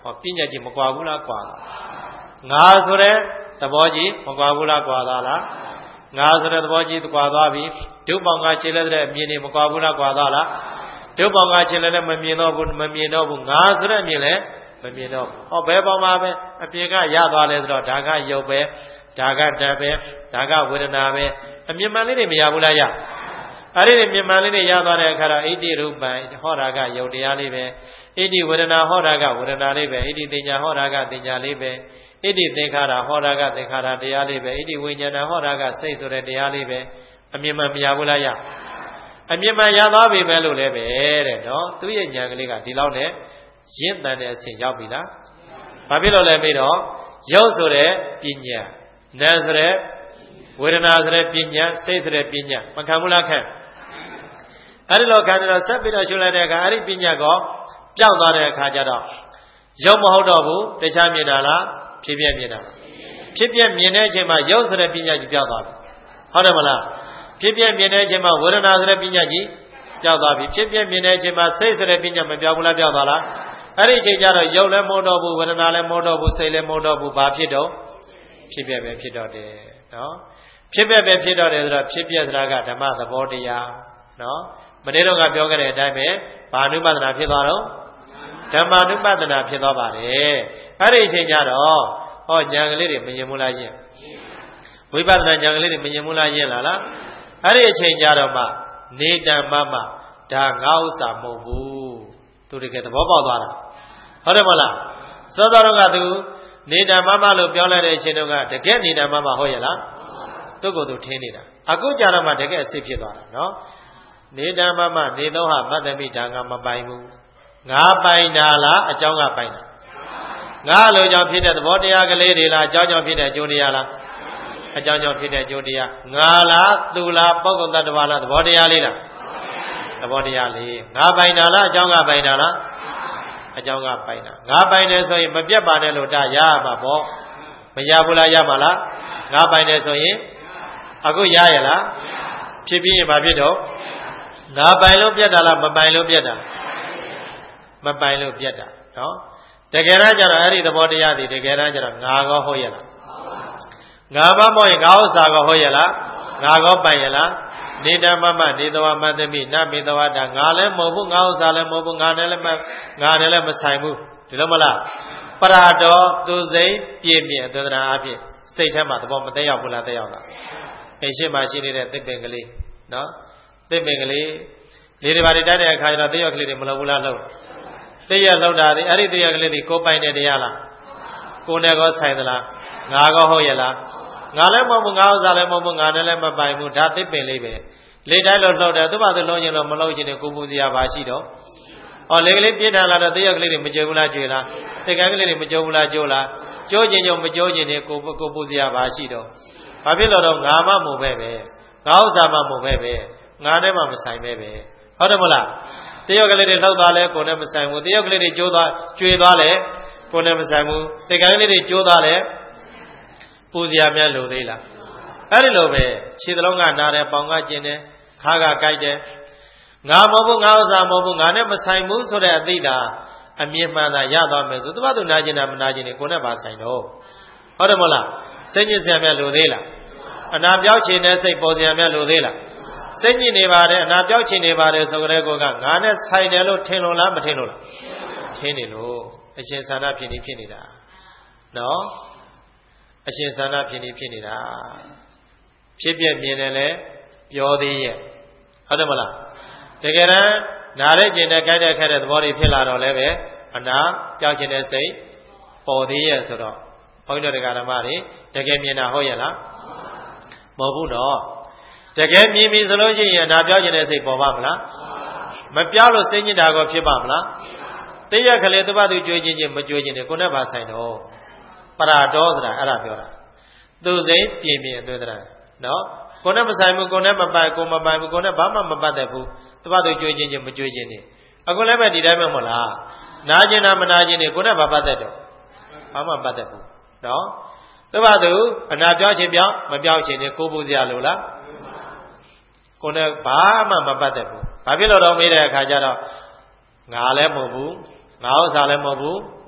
ဟောပညာကြီးမကွာဘူးလားကွာငါဆိုတဲ့သဘောကြီးမကွာဘူးလားကွာသားလားငါဆိုတဲ့သဘောကြီးကွာသွားပြီဒုပေါင်းကခြေလက်တဲ့အမြင်တွေမကွာဘူးလားကွာသားလားဒုပေါင်းကခြေလက်နဲ့မမြင်တော့ဘူးမမြင်တော့ဘူးငါဆိုတဲ့အမြင်လည်းမမြင်တော့ဘူးဟောဘယ်ပေါင်းမှာပဲအပြင်ကရသွားလဲဆိုတော့ဒါကရုပ်ပဲဒါကဓာတ်ပဲဒါကဝေဒနာပဲအမြင်မှန်လေးတွေမရဘူးလားရအဲ့ဒီမြင်မှန်လေးတွေရသွားတဲ့အခါတော့ဣတိရူပံဟောတာကယုတ်တရားလေးပဲဣတိဝေဒနာဟောတာကဝေဒနာလေးပဲဣတိတင်ညာဟောတာကတင်ညာလေးပဲဣတိသင်္ခါရဟောတာကသင်္ခါရတရားလေးပဲဣတိဝိညာဏဟောတာကစိတ်ဆိုတဲ့တရားလေးပဲအမြင်မှန်မရဘူးလားရအမြင်မှန်ရသွားပြီပဲလို့လည်းပဲတဲ့နော်သူရဲ့ဉာဏ်ကလေးကဒီလောက်နဲ့ရင့်တန်တဲ့အဆင့်ရောက်ပြီလားဘာဖြစ်လို့လဲပြီးတော့ရုပ်ဆိုတဲ့ပညာနာဆိုတဲ့ဝေဒနာဆိုတဲ့ပညာစိတ်ဆိုတဲ့ပညာမခံဘူးလားခံအဲ့ဒီလိုခံရတော့ဆက်ပြီးတော့ရှုလိုက်တဲ့အခါအဲ့ဒီပညာကပျောက်သွားတဲ့အခါကျတော့ရုပ်မဟုတ်တော့ဘူးတခြားမြင်တာလားဖြစ်ပြမြင်တာလားဖြစ်ပြမြင်တဲ့အချိန်မှာရုပ်ဆိုတဲ့ပညာကြီးပျောက်သွားပြီဟုတ်တယ်မလားဖြစ်ပြမြင်တဲ့အချိန်မှာဝေဒနာဆိုတဲ့ပညာကြီးပျောက်သွားပြီဖြစ်ပြမြင်တဲ့အချိန်မှာစိတ်ဆိုတဲ့ပညာမပျောက်ဘူးလားပျောက်သွားလားအဲ့ဒီအချိန်ကျတော့ရုပ်လည်းမဟုတ်တော့ဘူးဝေဒနာလည်းမဟုတ်တော့ဘူးစိတ်လည်းမဟုတ်တော့ဘူးဘာဖြစ်တော့ဖြစ်ပြပဲဖြစ်တော့တယ်နော်ဖြစ်ပြပဲဖြစ်တော့တယ်ဆိုတော့ဖြစ်ပြဆိုတာကဓမ္မသဘောတရားနော်မနေ့တော့ကပြောခဲ့တဲ့အတိုင်းပဲဘာနုပဒနာဖြစ်သွားတော့ဓမ္မနုပဒနာဖြစ်သွားပါတယ်အဲ့ဒီအချိန်ကျတော့ဟောဉာဏ်ကလေးတွေမမြင်ဘူးလားယင်ဝိပဿနာဉာဏ်ကလေးတွေမမြင်ဘူးလားယင်လားလားအဲ့ဒီအချိန်ကျတော့မှနေတံမမဒါငါဥစ္စာမဟုတ်ဘူးသူတကယ်သဘောပေါက်သွားတာဟုတ်တယ်မလားစောစောတော့ကသူနေတံမမလို့ပြောလိုက်တဲ့အချိန်တုန်းကတကယ်နေတံမမဟုတ်ရဲ့လားသူ့ကိုယ်သူထင်းနေတာအခုကြတော့မှတကယ်အစစ်ဖြစ်သွားတာနော်နေတံမမနေတော့ဟာမတ္တမိဒါငါမပိုင်ဘူးငါပိုင်တာလားအကြောင်းကပိုင်တာငါလိုကြောင့်ဖြစ်တဲ့သဘောတရားကလေးတွေလားအကြောင်းကြောင့်ဖြစ်တဲ့အကျိုးတရားလားအကြောင်းကြောင့်ဖြစ်တဲ့အကျိုးတရားငါလားသူလားပုဂ္ဂိုလ်တ attva လားသဘောတရားလေးလားသဘောတရားလေးငါပိုင်တာလားအကြောင်းကပိုင်တာလားအကြောင်းကပိုင်တာငါပိုင်တယ်ဆိုရင်မပြတ်ပါနဲ့လို့ဒါရရမှာပေါ့မရဘူးလားရမှာလားငါပိုင်တယ်ဆိုရင်အခုရရလားဖြစ်ပြီးရင်ဘာဖြစ်တော့ငါပိုင်လို့ပြတ်တာလားမပိုင်လို့ပြတ်တာမပိုင်လို့ပြတ်တာနော်တကယ်တမ်းကျတော့အဲ့ဒီသဘောတရားတွေတကယ်တမ်းကျတော့ငါကောဟုတ်ရဲ့လားငါမမဟုတ်ရင်ငါဥစ္စာကောဟုတ်ရဲ့လားငါကောပိုင်ရဲ့လားနေတမမနေတော်မသမိနမေတဝါဒငါလည်းမဟုတ်ဘူးငါဥစ္စာလည်းမဟုတ်ဘူးငါနဲ့လည်းမငါနဲ့လည်းမဆိုင်ဘူးဒီလိုမလားပရာတော်သူစိတ်ပြည့်မြဲသဒ္ဒနာအဖြစ်စိတ်ထဲမှာသဘောမသက်ရောက်ဘူးလားသက်ရောက်လားအိမ်ရှိမှရှိနေတဲ့သစ်ပင်ကလေးနော်သစ်ပင်ကလေးလေတွေပါတွေတိုက်တဲ့အခါကျတော့သစ်ရွက်ကလေးတွေမလုပ်ဘူးလားလို့သစ်ရွက်လောက်တာဒီအဲ့ဒီသစ်ရွက်ကလေးတွေကိုပိုင်တဲ့တရားလားကိုယ်နဲ့ကောဆိုင်သလားငါကောဟုတ်ရဲ့လားငါလည်းမဟုတ်ဘူးငါဥစ္စာလည်းမဟုတ်ဘူးငါနဲ့လည်းမပိုင်ဘူးဒါသစ်ပင်လေးပဲလေတိုင်းလို့လှုပ်တယ်သူ့ဘာသူလုံးရင်တော့မလုံးချင်တယ်ကိုပူစရာပါရှိတော့ဟောလေကလေးပြည့်ထန်လာတော့သစ်ရွက်ကလေးတွေမကြွဘူးလားကြွလားသစ်ကန်းကလေးတွေမကြွဘူးလားကြွလားကြိုးကျင်ကြုံမကြိုးကျင်တယ်ကိုကိုပူစရာပါရှိတော့ဘာဖြစ်လို့တော့ငါမှမို့ပဲပဲငါဥစ္စာမှမို့ပဲပဲငါနဲ့မှမဆိုင်ပဲပဲဟုတ်တယ်မလားတရုတ်ကလေးတွေလှုပ်သွားလဲကိုယ်နဲ့မဆိုင်ဘူးတရုတ်ကလေးတွေကျိုးသွားကျွေသွားလဲကိုယ်နဲ့မဆိုင်ဘူးတကယ်လေးတွေကျိုးသွားလဲပူစရာများလိုသေးလားအဲ့ဒီလိုပဲခြေသလုံးကနားတယ်ပေါင်ကကျင်တယ်ခါကကြိုက်တယ်ငါမဟုတ်ဘူးငါဥစ္စာမဟုတ်ဘူးငါနဲ့မဆိုင်ဘူးဆိုတဲ့အသိတာအမြင်မှန်တာရသွားမယ်ဆိုသူကသူနာကျင်တာမနာကျင်နေကိုယ်နဲ့ပါဆိုင်တော့ဟုတ်တယ်မလားစိတ်ညစ်စရာများလိုသေးလားအနာပြောက်ချင်တဲ့စိတ်ပေါ်စရာများလိုသေးလားစိတ်ညစ်နေပါတယ်အနာပြောက်ချင်နေပါတယ်ဆိုကြတဲ့ကောကငါနဲ့ဆိုင်တယ်လို့ထင်လို့လားမထင်လို့လားထင်နေလို့အရှင်သာနာဖြစ်နေဖြစ်နေတာနော်အရှင်သာနာဖြစ်နေဖြစ်နေတာဖြစ်ပြမြင်တယ်လေပြောသေးရဲ့ဟုတ်တယ်မလားတကယ်တမ်းနားတဲ့ကျင်တဲ့ကြိုက်တဲ့ခက်တဲ့သဘောတွေဖြစ်လာတော့လည်းပဲအနာပြောက်ချင်တဲ့စိတ်ပေါ်သေးရဲ့ဆိုတော့ဘုန်းကြီးတို့ဓမ္မတွေတကယ်မြင်တာဟုတ်ရဲ့လားမဟုတ်ဘူးတော့တကယ်မြင်ပြီဆိုလို့ရှိရင်နာပြောက်ကျင်တဲ့စိတ်ပေါ်ပါမလားမပြောက်လို့စိတ်ညစ်တာကောဖြစ်ပါမလားတည့်ရခလေသဘာသူကြွေးချင်းချင်းမကြွေးချင်းနဲ့ကိုယ်နဲ့ပါဆိုင်တော့ပရာတော်ဆိုတာအဲ့ဒါပြောတာသူစိတ်ပြင်းပြင်းအသွေးတရနော်ကိုယ်နဲ့မဆိုင်ဘူးကိုယ်နဲ့မပိုင်ကိုယ်မပိုင်ဘူးကိုယ်နဲ့ဘာမှမပတ်သက်ဘူးသဘာသူကြွေးချင်းချင်းမကြွေးချင်းနဲ့အခုလည်းပဲဒီတိုင်းပဲမဟုတ်လားနာကျင်တာမနာကျင်နေကိုယ်နဲ့ဘာပတ်သက်တော့ဘာမှပတ်သက်ဘူးနော်သဘာသူအနာပြောက်ချင်းပြောက်မပြောက်ချင်းနဲ့ကိုယ်ပူစရာလိုလားကိုယ်နဲ့ဘာမှမပတ်သက်ဘူးဘာဖြစ်လို့တော့မေးတဲ့အခါကျတော့ငါလည်းမဟုတ်ဘူးငါဥစ္စာလည်းမဟုတ်ဘူး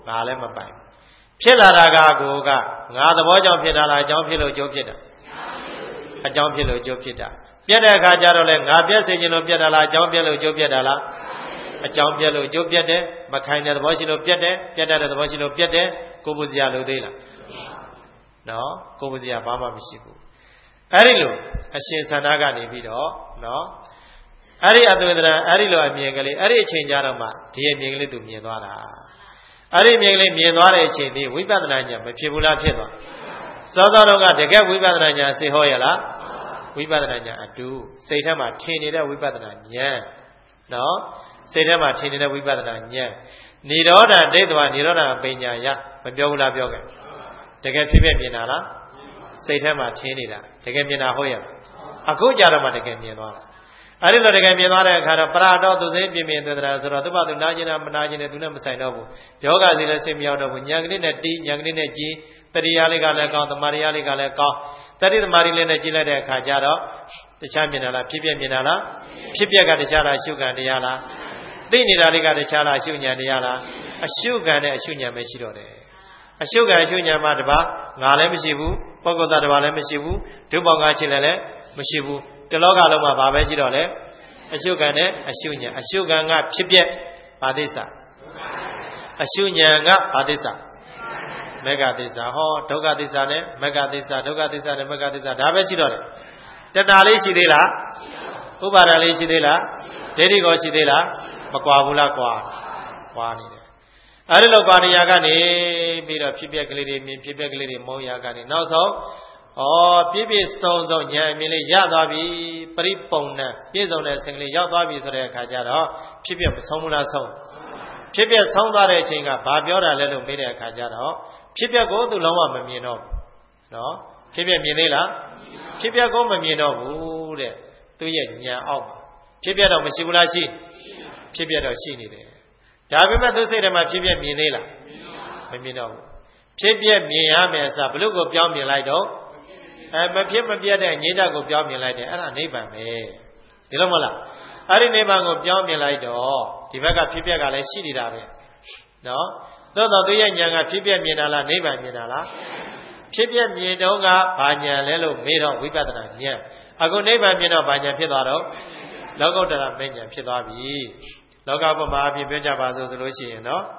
ငါလည်းမပိုင်ဖြစ်လာတာကကိုကငါသဘောကြောင့်ဖြစ်တာလားအကြောင်းဖြစ်လို့ကျိုးဖြစ်တာအကြောင်းဖြစ်လို့ကျိုးဖြစ်တာပြတ်တဲ့အခါကျတော့လေငါပြတ်စေခြင်းလို့ပြတ်တာလားအကြောင်းပြတ်လို့ကျိုးပြတ်တာလားအကြောင်းပြတ်လို့ကျိုးပြတ်တယ်မခိုင်တဲ့သဘောရှိလို့ပြတ်တယ်ပြတ်တဲ့သဘောရှိလို့ပြတ်တယ်ကိုယ်ပူစရာလိုသေးလားနော်ကိုယ်ပူစရာဘာမှမရှိဘူးအဲ့ဒီလိုအရှင်သန္တာကနေပြီးတော့နော်အဲ့ဒီအသွေးတရားအဲ့ဒီလိုအမြင်ကလေးအဲ့ဒီအချိန်ကြတော့မှဒီအမြင်ကလေးသူမြင်သွားတာအဲ့ဒီမြင်ကလေးမြင်သွားတဲ့အချိန်ဒီဝိပဿနာဉာဏ်မဖြစ်ဘူးလားဖြစ်သွားစောစောတော့ကတကယ်ဝိပဿနာဉာဏ်စေဟောရလားဝိပဿနာဉာဏ်အတူစိတ်ထဲမှာထင်နေတဲ့ဝိပဿနာဉာဏ်နော်စိတ်ထဲမှာထင်နေတဲ့ဝိပဿနာဉာဏ်និရောဓဒိဋ္ဌဝនិရောဓပညာယမပြောဘူးလားပြောခဲ့တကယ်ဖြစ်ဖြစ်မြင်တာလားစိတ်ထဲမှာထင်နေတာတကယ်မြင်တာဟုတ်ရအခုကြတော့မှတကယ်မြင်သွားတာအဲ့ဒီလိုတကယ်မြင်သွားတဲ့အခါတော့ပရတော်သူစိပြင်းပြင်းတွေ့တာဆိုတော့သူ့ဘာသူနာကျင်တာမနာကျင်တဲ့သူနဲ့မဆိုင်တော့ဘူးယောဂစီလည်းစိတ်မရောက်တော့ဘူးဉာဏ်ကလေးနဲ့တီးဉာဏ်ကလေးနဲ့ကြည်တတိယလေးကလည်းကောင်းသမာဓိယလေးကလည်းကောင်းတတိသမာဓိလေးနဲ့ကြည်လိုက်တဲ့အခါကျတော့တခြားမြင်တာလားဖြစ်ပြမြင်တာလားဖြစ်ပြကတခြားလားရှုခံတရားလားသိနေတာလေးကတခြားလားရှုဉာဏ်တရားလားအရှုခံနဲ့အရှုဉာဏ်ပဲရှိတော့တယ်အရှုခံအရှုဉာဏ်မှာတပါငါလည်းမရှိဘူးပုဂ္ဂိုလ်သားတပါလည်းမရှိဘူးဒုပေါင်းကားချင်းလည်းမရှိဘူးတလောကလုံးမှာဘာပဲရှိတော့လဲအရှုခံနဲ့အရှုဉာဏ်အရှုခံကဖြစ်ပြဘာသစ္စာအရှုဉာဏ်ကဘာသစ္စာမေဃသစ္စာဟောဒုက္ခသစ္စာနဲ့မေဃသစ္စာဒုက္ခသစ္စာနဲ့မေဃသစ္စာဒါပဲရှိတော့တယ်တဏှာလေးရှိသေးလားဥပါဒာလေးရှိသေးလားဒိဋ္ဌိကောရှိသေးလားမကွာဘူးလားကွာကွာနေတယ်အဲ့ဒီလိုပါဏိယာကနေပြီးတော့ဖြစ်ပြက်ကလေးတွေမြင်ဖြစ်ပြက်ကလေးတွေမုံရာကနေနောက်ဆုံးဩပြည့်ပြည့်စုံစုံဉာဏ်အမြင်လေးရသွားပြီပရိပုံဏပြည့်စုံတဲ့ဆင်ကလေးရောက်သွားပြီဆိုတဲ့အခါကျတော့ဖြစ်ပြမဆုံးဘူးလားဆုံးဖြစ်ပြဆုံးသွားတဲ့အချိန်ကဘာပြောတာလဲလို့မေးတဲ့အခါကျတော့ဖြစ်ပြကိုသူလုံးဝမမြင်တော့ဘူးနော်ဖြစ်ပြမြင်သေးလားဖြစ်ပြကိုမမြင်တော့ဘူးတဲ့သူရဲ့ဉာဏ်အောက်မှာဖြစ်ပြတော့မရှိဘူးလားရှိဖြစ်ပြတော့ရှိနေတယ်ဒါပေမဲ့သူစိတ်ထဲမှာဖြစ်ပြမြင်သေးလားမမြင်တော့ဘူးဖြစ်ပြမြင်ရမယ်အစားဘလို့ကိုပြောင်းမြင်လိုက်တော့အဲမဖြစ်မပြတ်တဲ့ငြိတ္တကိုပြောင်းမြင်လိုက်တယ်အဲ့ဒါနိဗ္ဗာန်ပဲဒီလိုမဟုတ်လားအဲ့ဒီနိဗ္ဗာန်ကိုပြောင်းမြင်လိုက်တော့ဒီဘက်ကဖြစ်ပြက်ကလည်းရှိနေတာပဲနော်သို့တော်သူရဲ့ဉာဏ်ကဖြစ်ပြက်မြင်တာလားနိဗ္ဗာန်မြင်တာလားဖြစ်ပြက်မြင်တော့ကဘာဉာဏ်လဲလို့မေးတော့ဝိပဿနာဉာဏ်အခုနိဗ္ဗာန်မြင်တော့ဘာဉာဏ်ဖြစ်သွားတော့လောကုတ္တရာမဉာဏ်ဖြစ်သွားပြီလောကပမာအဖြစ်ပြောကြပါစို့ဆိုလို့ရှိရင်နော်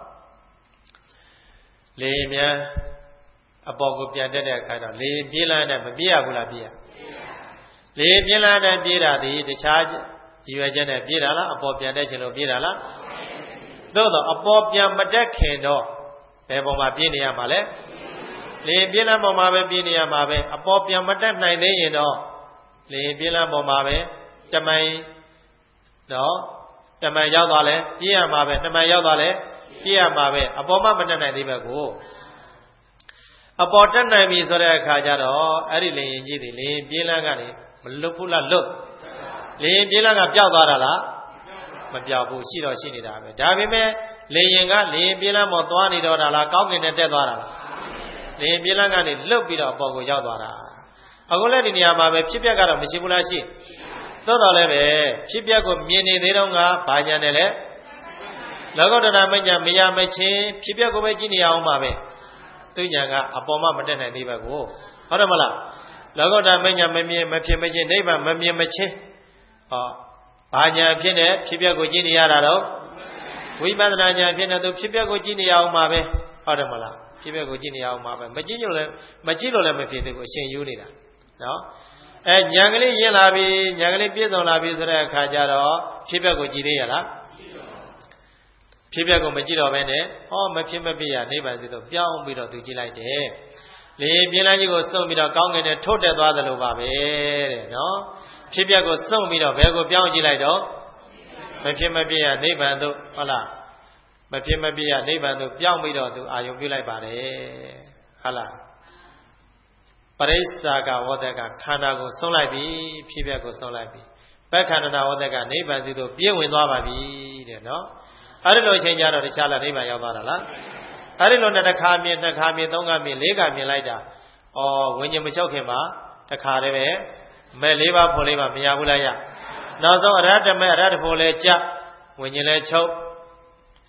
လေမြန်အပေါ်ကိုပြန်တက်တဲ့အခါတော့လေပြေးလာတဲ့မပြေးရဘူးလားပြေးရလေပြေးလာတဲ့ပြေးတာဒီတခြားရည်ရွယ်ချက်နဲ့ပြေးတာလားအပေါ်ပြန်တက်ခြင်းလို့ပြေးတာလားသို့တော့အပေါ်ပြန်မတက်ခင်တော့ဘယ်ပုံမှာပြေးနေရမှာလဲလေပြေးလာပုံမှာပဲပြေးနေရမှာပဲအပေါ်ပြန်မတက်နိုင်သေးရင်တော့လေပြေးလာပုံမှာပဲတမိုင်နော်တမိုင်ရောက်သွားလဲပြေးရမှာပဲတမိုင်ရောက်သွားလဲပြေးရမှာပဲအပေါ်မှမတက်နိုင်သေးပဲကိုအပေါ်တက်နိုင်ပြီဆိုတဲ့အခါကျတော့အဲ့ဒီလေရင်ကြီးတွေလေပြေးလန်းကနေမလွတ်ဘူးလားလွတ်လေရင်ပြေးလန်းကပျောက်သွားတာလားမပျောက်ဘူးရှိတော့ရှိနေတာပဲဒါပေမဲ့လေရင်ကလေရင်ပြေးလန်းပေါ်သွားနေတော့တာလားကောင်းကင်နဲ့တက်သွားတာလားလေရင်ပြေးလန်းကနေလွတ်ပြီးတော့အပေါ်ကိုရောက်သွားတာအခုလည်းဒီနေရာမှာပဲဖြစ်ပျက်ကတော့မရှိဘူးလားရှိသို့တော်လည်းပဲဖြစ်ပျက်ကိုမြင်နေသေးတော့ကဘာညာနဲ့လဲလောကုတ္တရာမဉ္ဇဉ်မရမချင်းဖြစ်ပျက်ကိုပဲကြည့်နေရအောင်ပါပဲသူညာကအပေါ်မှမတက်နိုင်သေးပါကိုဟုတ်တယ်မလားလောကုတ္တရာမဉ္ဇဉ်မမြင်မဖြစ်မချင်းနိဗ္ဗာန်မမြင်မချင်းဟောဘာညာဖြစ်နေဖြစ်ပျက်ကိုကြည့်နေရတာတော့ဝိပဿနာဉာဏ်ဖြစ်နေသူဖြစ်ပျက်ကိုကြည့်နေရအောင်ပါပဲဟုတ်တယ်မလားဖြစ်ပျက်ကိုကြည့်နေရအောင်ပါပဲမကြည့်လို့လည်းမကြည့်လို့လည်းမဖြစ်သေးဘူးအရှင်ယူနေတာနော်အဲဉာဏ်ကလေးရင်းလာပြီဉာဏ်ကလေးပြည့်စုံလာပြီဆိုတဲ့အခါကျတော့ဖြစ်ပျက်ကိုကြည့်သေးရလားဖြစ်ပျက်ကိုမကြည့်တော့ဘဲနဲ့ဟောမဖြစ်မပြရနိဗ္ဗာန်စီတော့ပြောင်းပြီးတော့သူကြည့်လိုက်တယ်လေပြင်းလန်းကြီးကိုစုံပြီးတော့ကောင်းကင်နဲ့ထုတ်တက်သွားသလိုပါပဲတဲ့နော်ဖြစ်ပျက်ကိုစုံပြီးတော့ဘယ်ကိုပြောင်းကြည့်လိုက်တော့မဖြစ်မပြရနိဗ္ဗာန်သို့ဟုတ်လားမဖြစ်မပြရနိဗ္ဗာန်သို့ပြောင်းပြီးတော့သူအာယုံပြုလိုက်ပါတယ်ဟုတ်လားပရိစ္ဆာကဝတ္တကခန္ဓာကိုဆုံးလိုက်ပြီဖြစ်ပျက်ကိုဆုံးလိုက်ပြီပက္ခန္ဓနာဝတ္တကနိဗ္ဗာန်စီသို့ပြည့်ဝင်သွားပါပြီတဲ့နော်အဲ့ဒီလိုအချိန်ကြတော့တခြားလားနိဗ္ဗာန်ရောက်သွားတာလားအဲ့ဒီလိုနဲ့တစ်ခါမြင်နှစ်ခါမြင်သုံးခါမြင်လေးခါမြင်လိုက်တာဩဝိညာဉ်မလျှောက်ခင်မှာတစ်ခါတည်းပဲမဲ့လေးပါးဖို့လေးပါမရဘူးလားရနောက်ဆုံးအရဟတမေအရဟတဖို့လဲကြဝိညာဉ်လဲချုပ်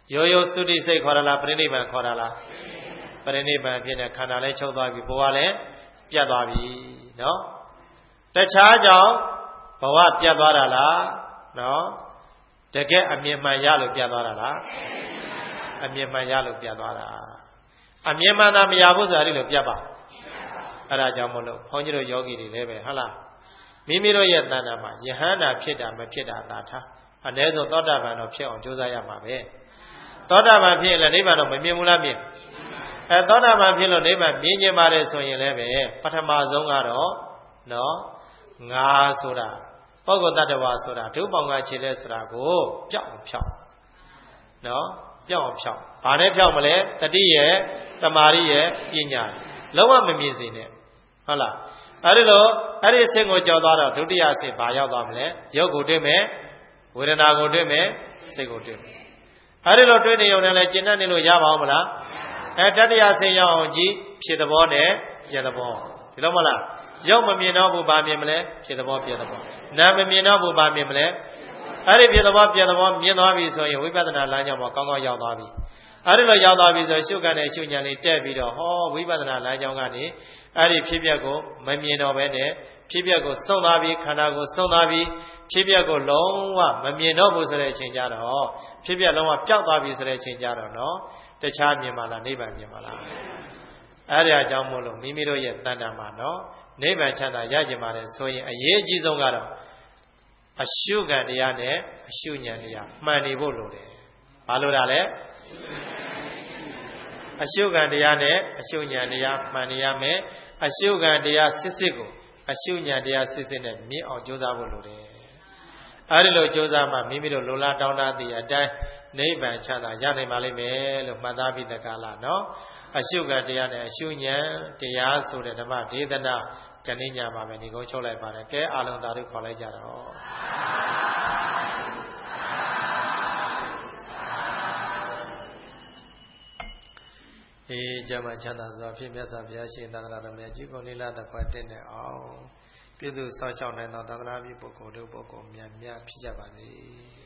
ရိုးရိုးသုတိစိတ်ခေါ်ရလားပရိနိဗ္ဗာန်ခေါ်ရလားပရိနိဗ္ဗာန်ဖြစ်နေခန္ဓာလည်းချုပ်သွားပြီဘဝလည်းပြတ်သွားပြီနော်တခြားကြောင့်ဘဝပြတ်သွားတာလားနော်တကယ်အမြင်မှန်ရလို့ပြတ်သွားတာလားအမြင်မှန်ရလို့ပြတ်သွားတာအမြင်မှန်သာမရဘူးဆိုတာဒီလိုပြတ်ပါအဲ့ဒါကြောင့်မလို့ဘုန်းကြီးတို့ယောဂီတွေလည်းပဲဟုတ်လားမိမိတို့ရဲ့တဏ္ဍာမှာယဟန္တာဖြစ်တာမဖြစ်တာသာထားအ ਨੇ ဆိုသောတာပန်တော့ဖြစ်အောင်ကြိုးစားရမှာပဲသောတာပန်ဖြစ်ရင်လည်းနိဗ္ဗာန်တော့မမြင်ဘူးလားမြင်အဲသောတာပန်ဖြစ်လို့နိဗ္ဗာန်မြင်ကျင်ပါတယ်ဆိုရင်လည်းပဲပထမဆုံးကတော့နော်ငါဆိုတာပုဂ္ဂိုလ်တ attva ဆိုတာဒုပေါင်းကခြေတဲ့ဆိုတာကိုပြောက်အောင်ဖြောက်နော်ပြောက်အောင်ဖြောက်ဘာနဲ့ဖြောက်မလဲတတိရဲ့တမာရိရဲ့ပညာလုံးဝမမြင်စေနဲ့ဟုတ်လားအဲ့ဒီလိုအဲ့ဒီအဆင့်ကိုကြော်သွားတော့ဒုတိယအဆင့်ဘာရောက်သွားမလဲရုပ်ကိုတွေ့မယ်ဝေဒနာကိုတွေ့မယ်စိတ်ကိုတွေ့မယ်အဲ့ဒီလိုတွေ့နေုံနဲ့လည်းကျင့်တတ်နေလို့ရပါအောင်မလားအဲတတိယအဆင့်ရောက်အောင်ကြည့်ဖြစ်သဘောနဲ့ပြသဘောဒီလိုမလားရုပ်မမြင်တော့ဘူးဘာမြင်မလဲဖြစ်သဘောပြသဘောနာမ်မမြင်တော့ဘူးဘာမြင်မလဲအဲ့ဒီဖြစ်သဘောပြသဘောမြင်သွားပြီဆိုရင်ဝိပဿနာလမ်းကြောင်းမှာကောင်းကောင်းရောက်သွားပြီအဲ့ဒီလိုရောက်သွားပြီဆိုရှုခံတဲ့ရှုဉာဏ်လေးတက်ပြီးတော့ဟောဝိပဿနာလမ်းကြောင်းကနေအဲ့ဒီဖြစ်ပျက်ကိုမမြင်တော့ဘဲနဲ့ဖြစ်ပျက်ကိုဆုံးသွားပြီးခန္ဓာကိုဆုံးသွားပြီးဖြစ်ပျက်ကိုလုံးဝမမြင်တော့ဘူးဆိုတဲ့အချိန်ကျတော့ဖြစ်ပျက်လုံးဝပျောက်သွားပြီဆိုတဲ့အချိန်ကျတော့နော်တခြားမြင်ပါလားနိဗ္ဗာန်မြင်ပါလားအဲ့ဒါအကြောင်းမို့လို့မိမိတို့ရဲ့တဏ္ဍာမှာနော်နိဗ္ဗာန်ချမ်းသာရကြပါတယ်ဆိုရင်အရေးအကြီးဆုံးကတော့အရှုခံတရားနဲ့အရှုဉာဏ်တရားမှန်နေဖို့လိုတယ်ဘာလို့လဲလဲအရှုခံတရားနဲ့အရှုဉာဏ်တရားမှန်နေရမယ်အရှုခံတရားစစ်စစ်ကိုအရှုဉာဏ်တရားစစ်စစ်နဲ့မြင်အောင်ကြိုးစားဖို့လိုတယ်အဲဒီလိုကြိုးစားမှမိမိတို့လိုလားတောင်းတသည့်အတိုင်းနိဗ္ဗာန်ချမ်းသာရနိုင်ပါလိမ့်မယ်လို့မှတ်သားပြီးတကလားနော်အရှုခံတရားနဲ့အရှုဉာဏ်တရားဆိုတဲ့ဓမ္မဒေသနာကနေ့ညမှာပဲဒီကုန်းချုပ်လိုက်ပါတယ်ကဲအာလုံသာဓုခေါ်လိုက်ကြတော့အေးကြမှာချမ်းသာစွာဖြင့်မြတ်စွာဘုရားရှင်သံဃာတော်များကြီးကိုလေးလာတဲ့ခွက်တဲ့အောင်ပြည့်စုံဆောင်းရှောက်နိုင်သောသံဃာပြည်ပုဂ္ဂိုလ်တို့ပုဂ္ဂိုလ်များများဖြစ်ကြပါစေ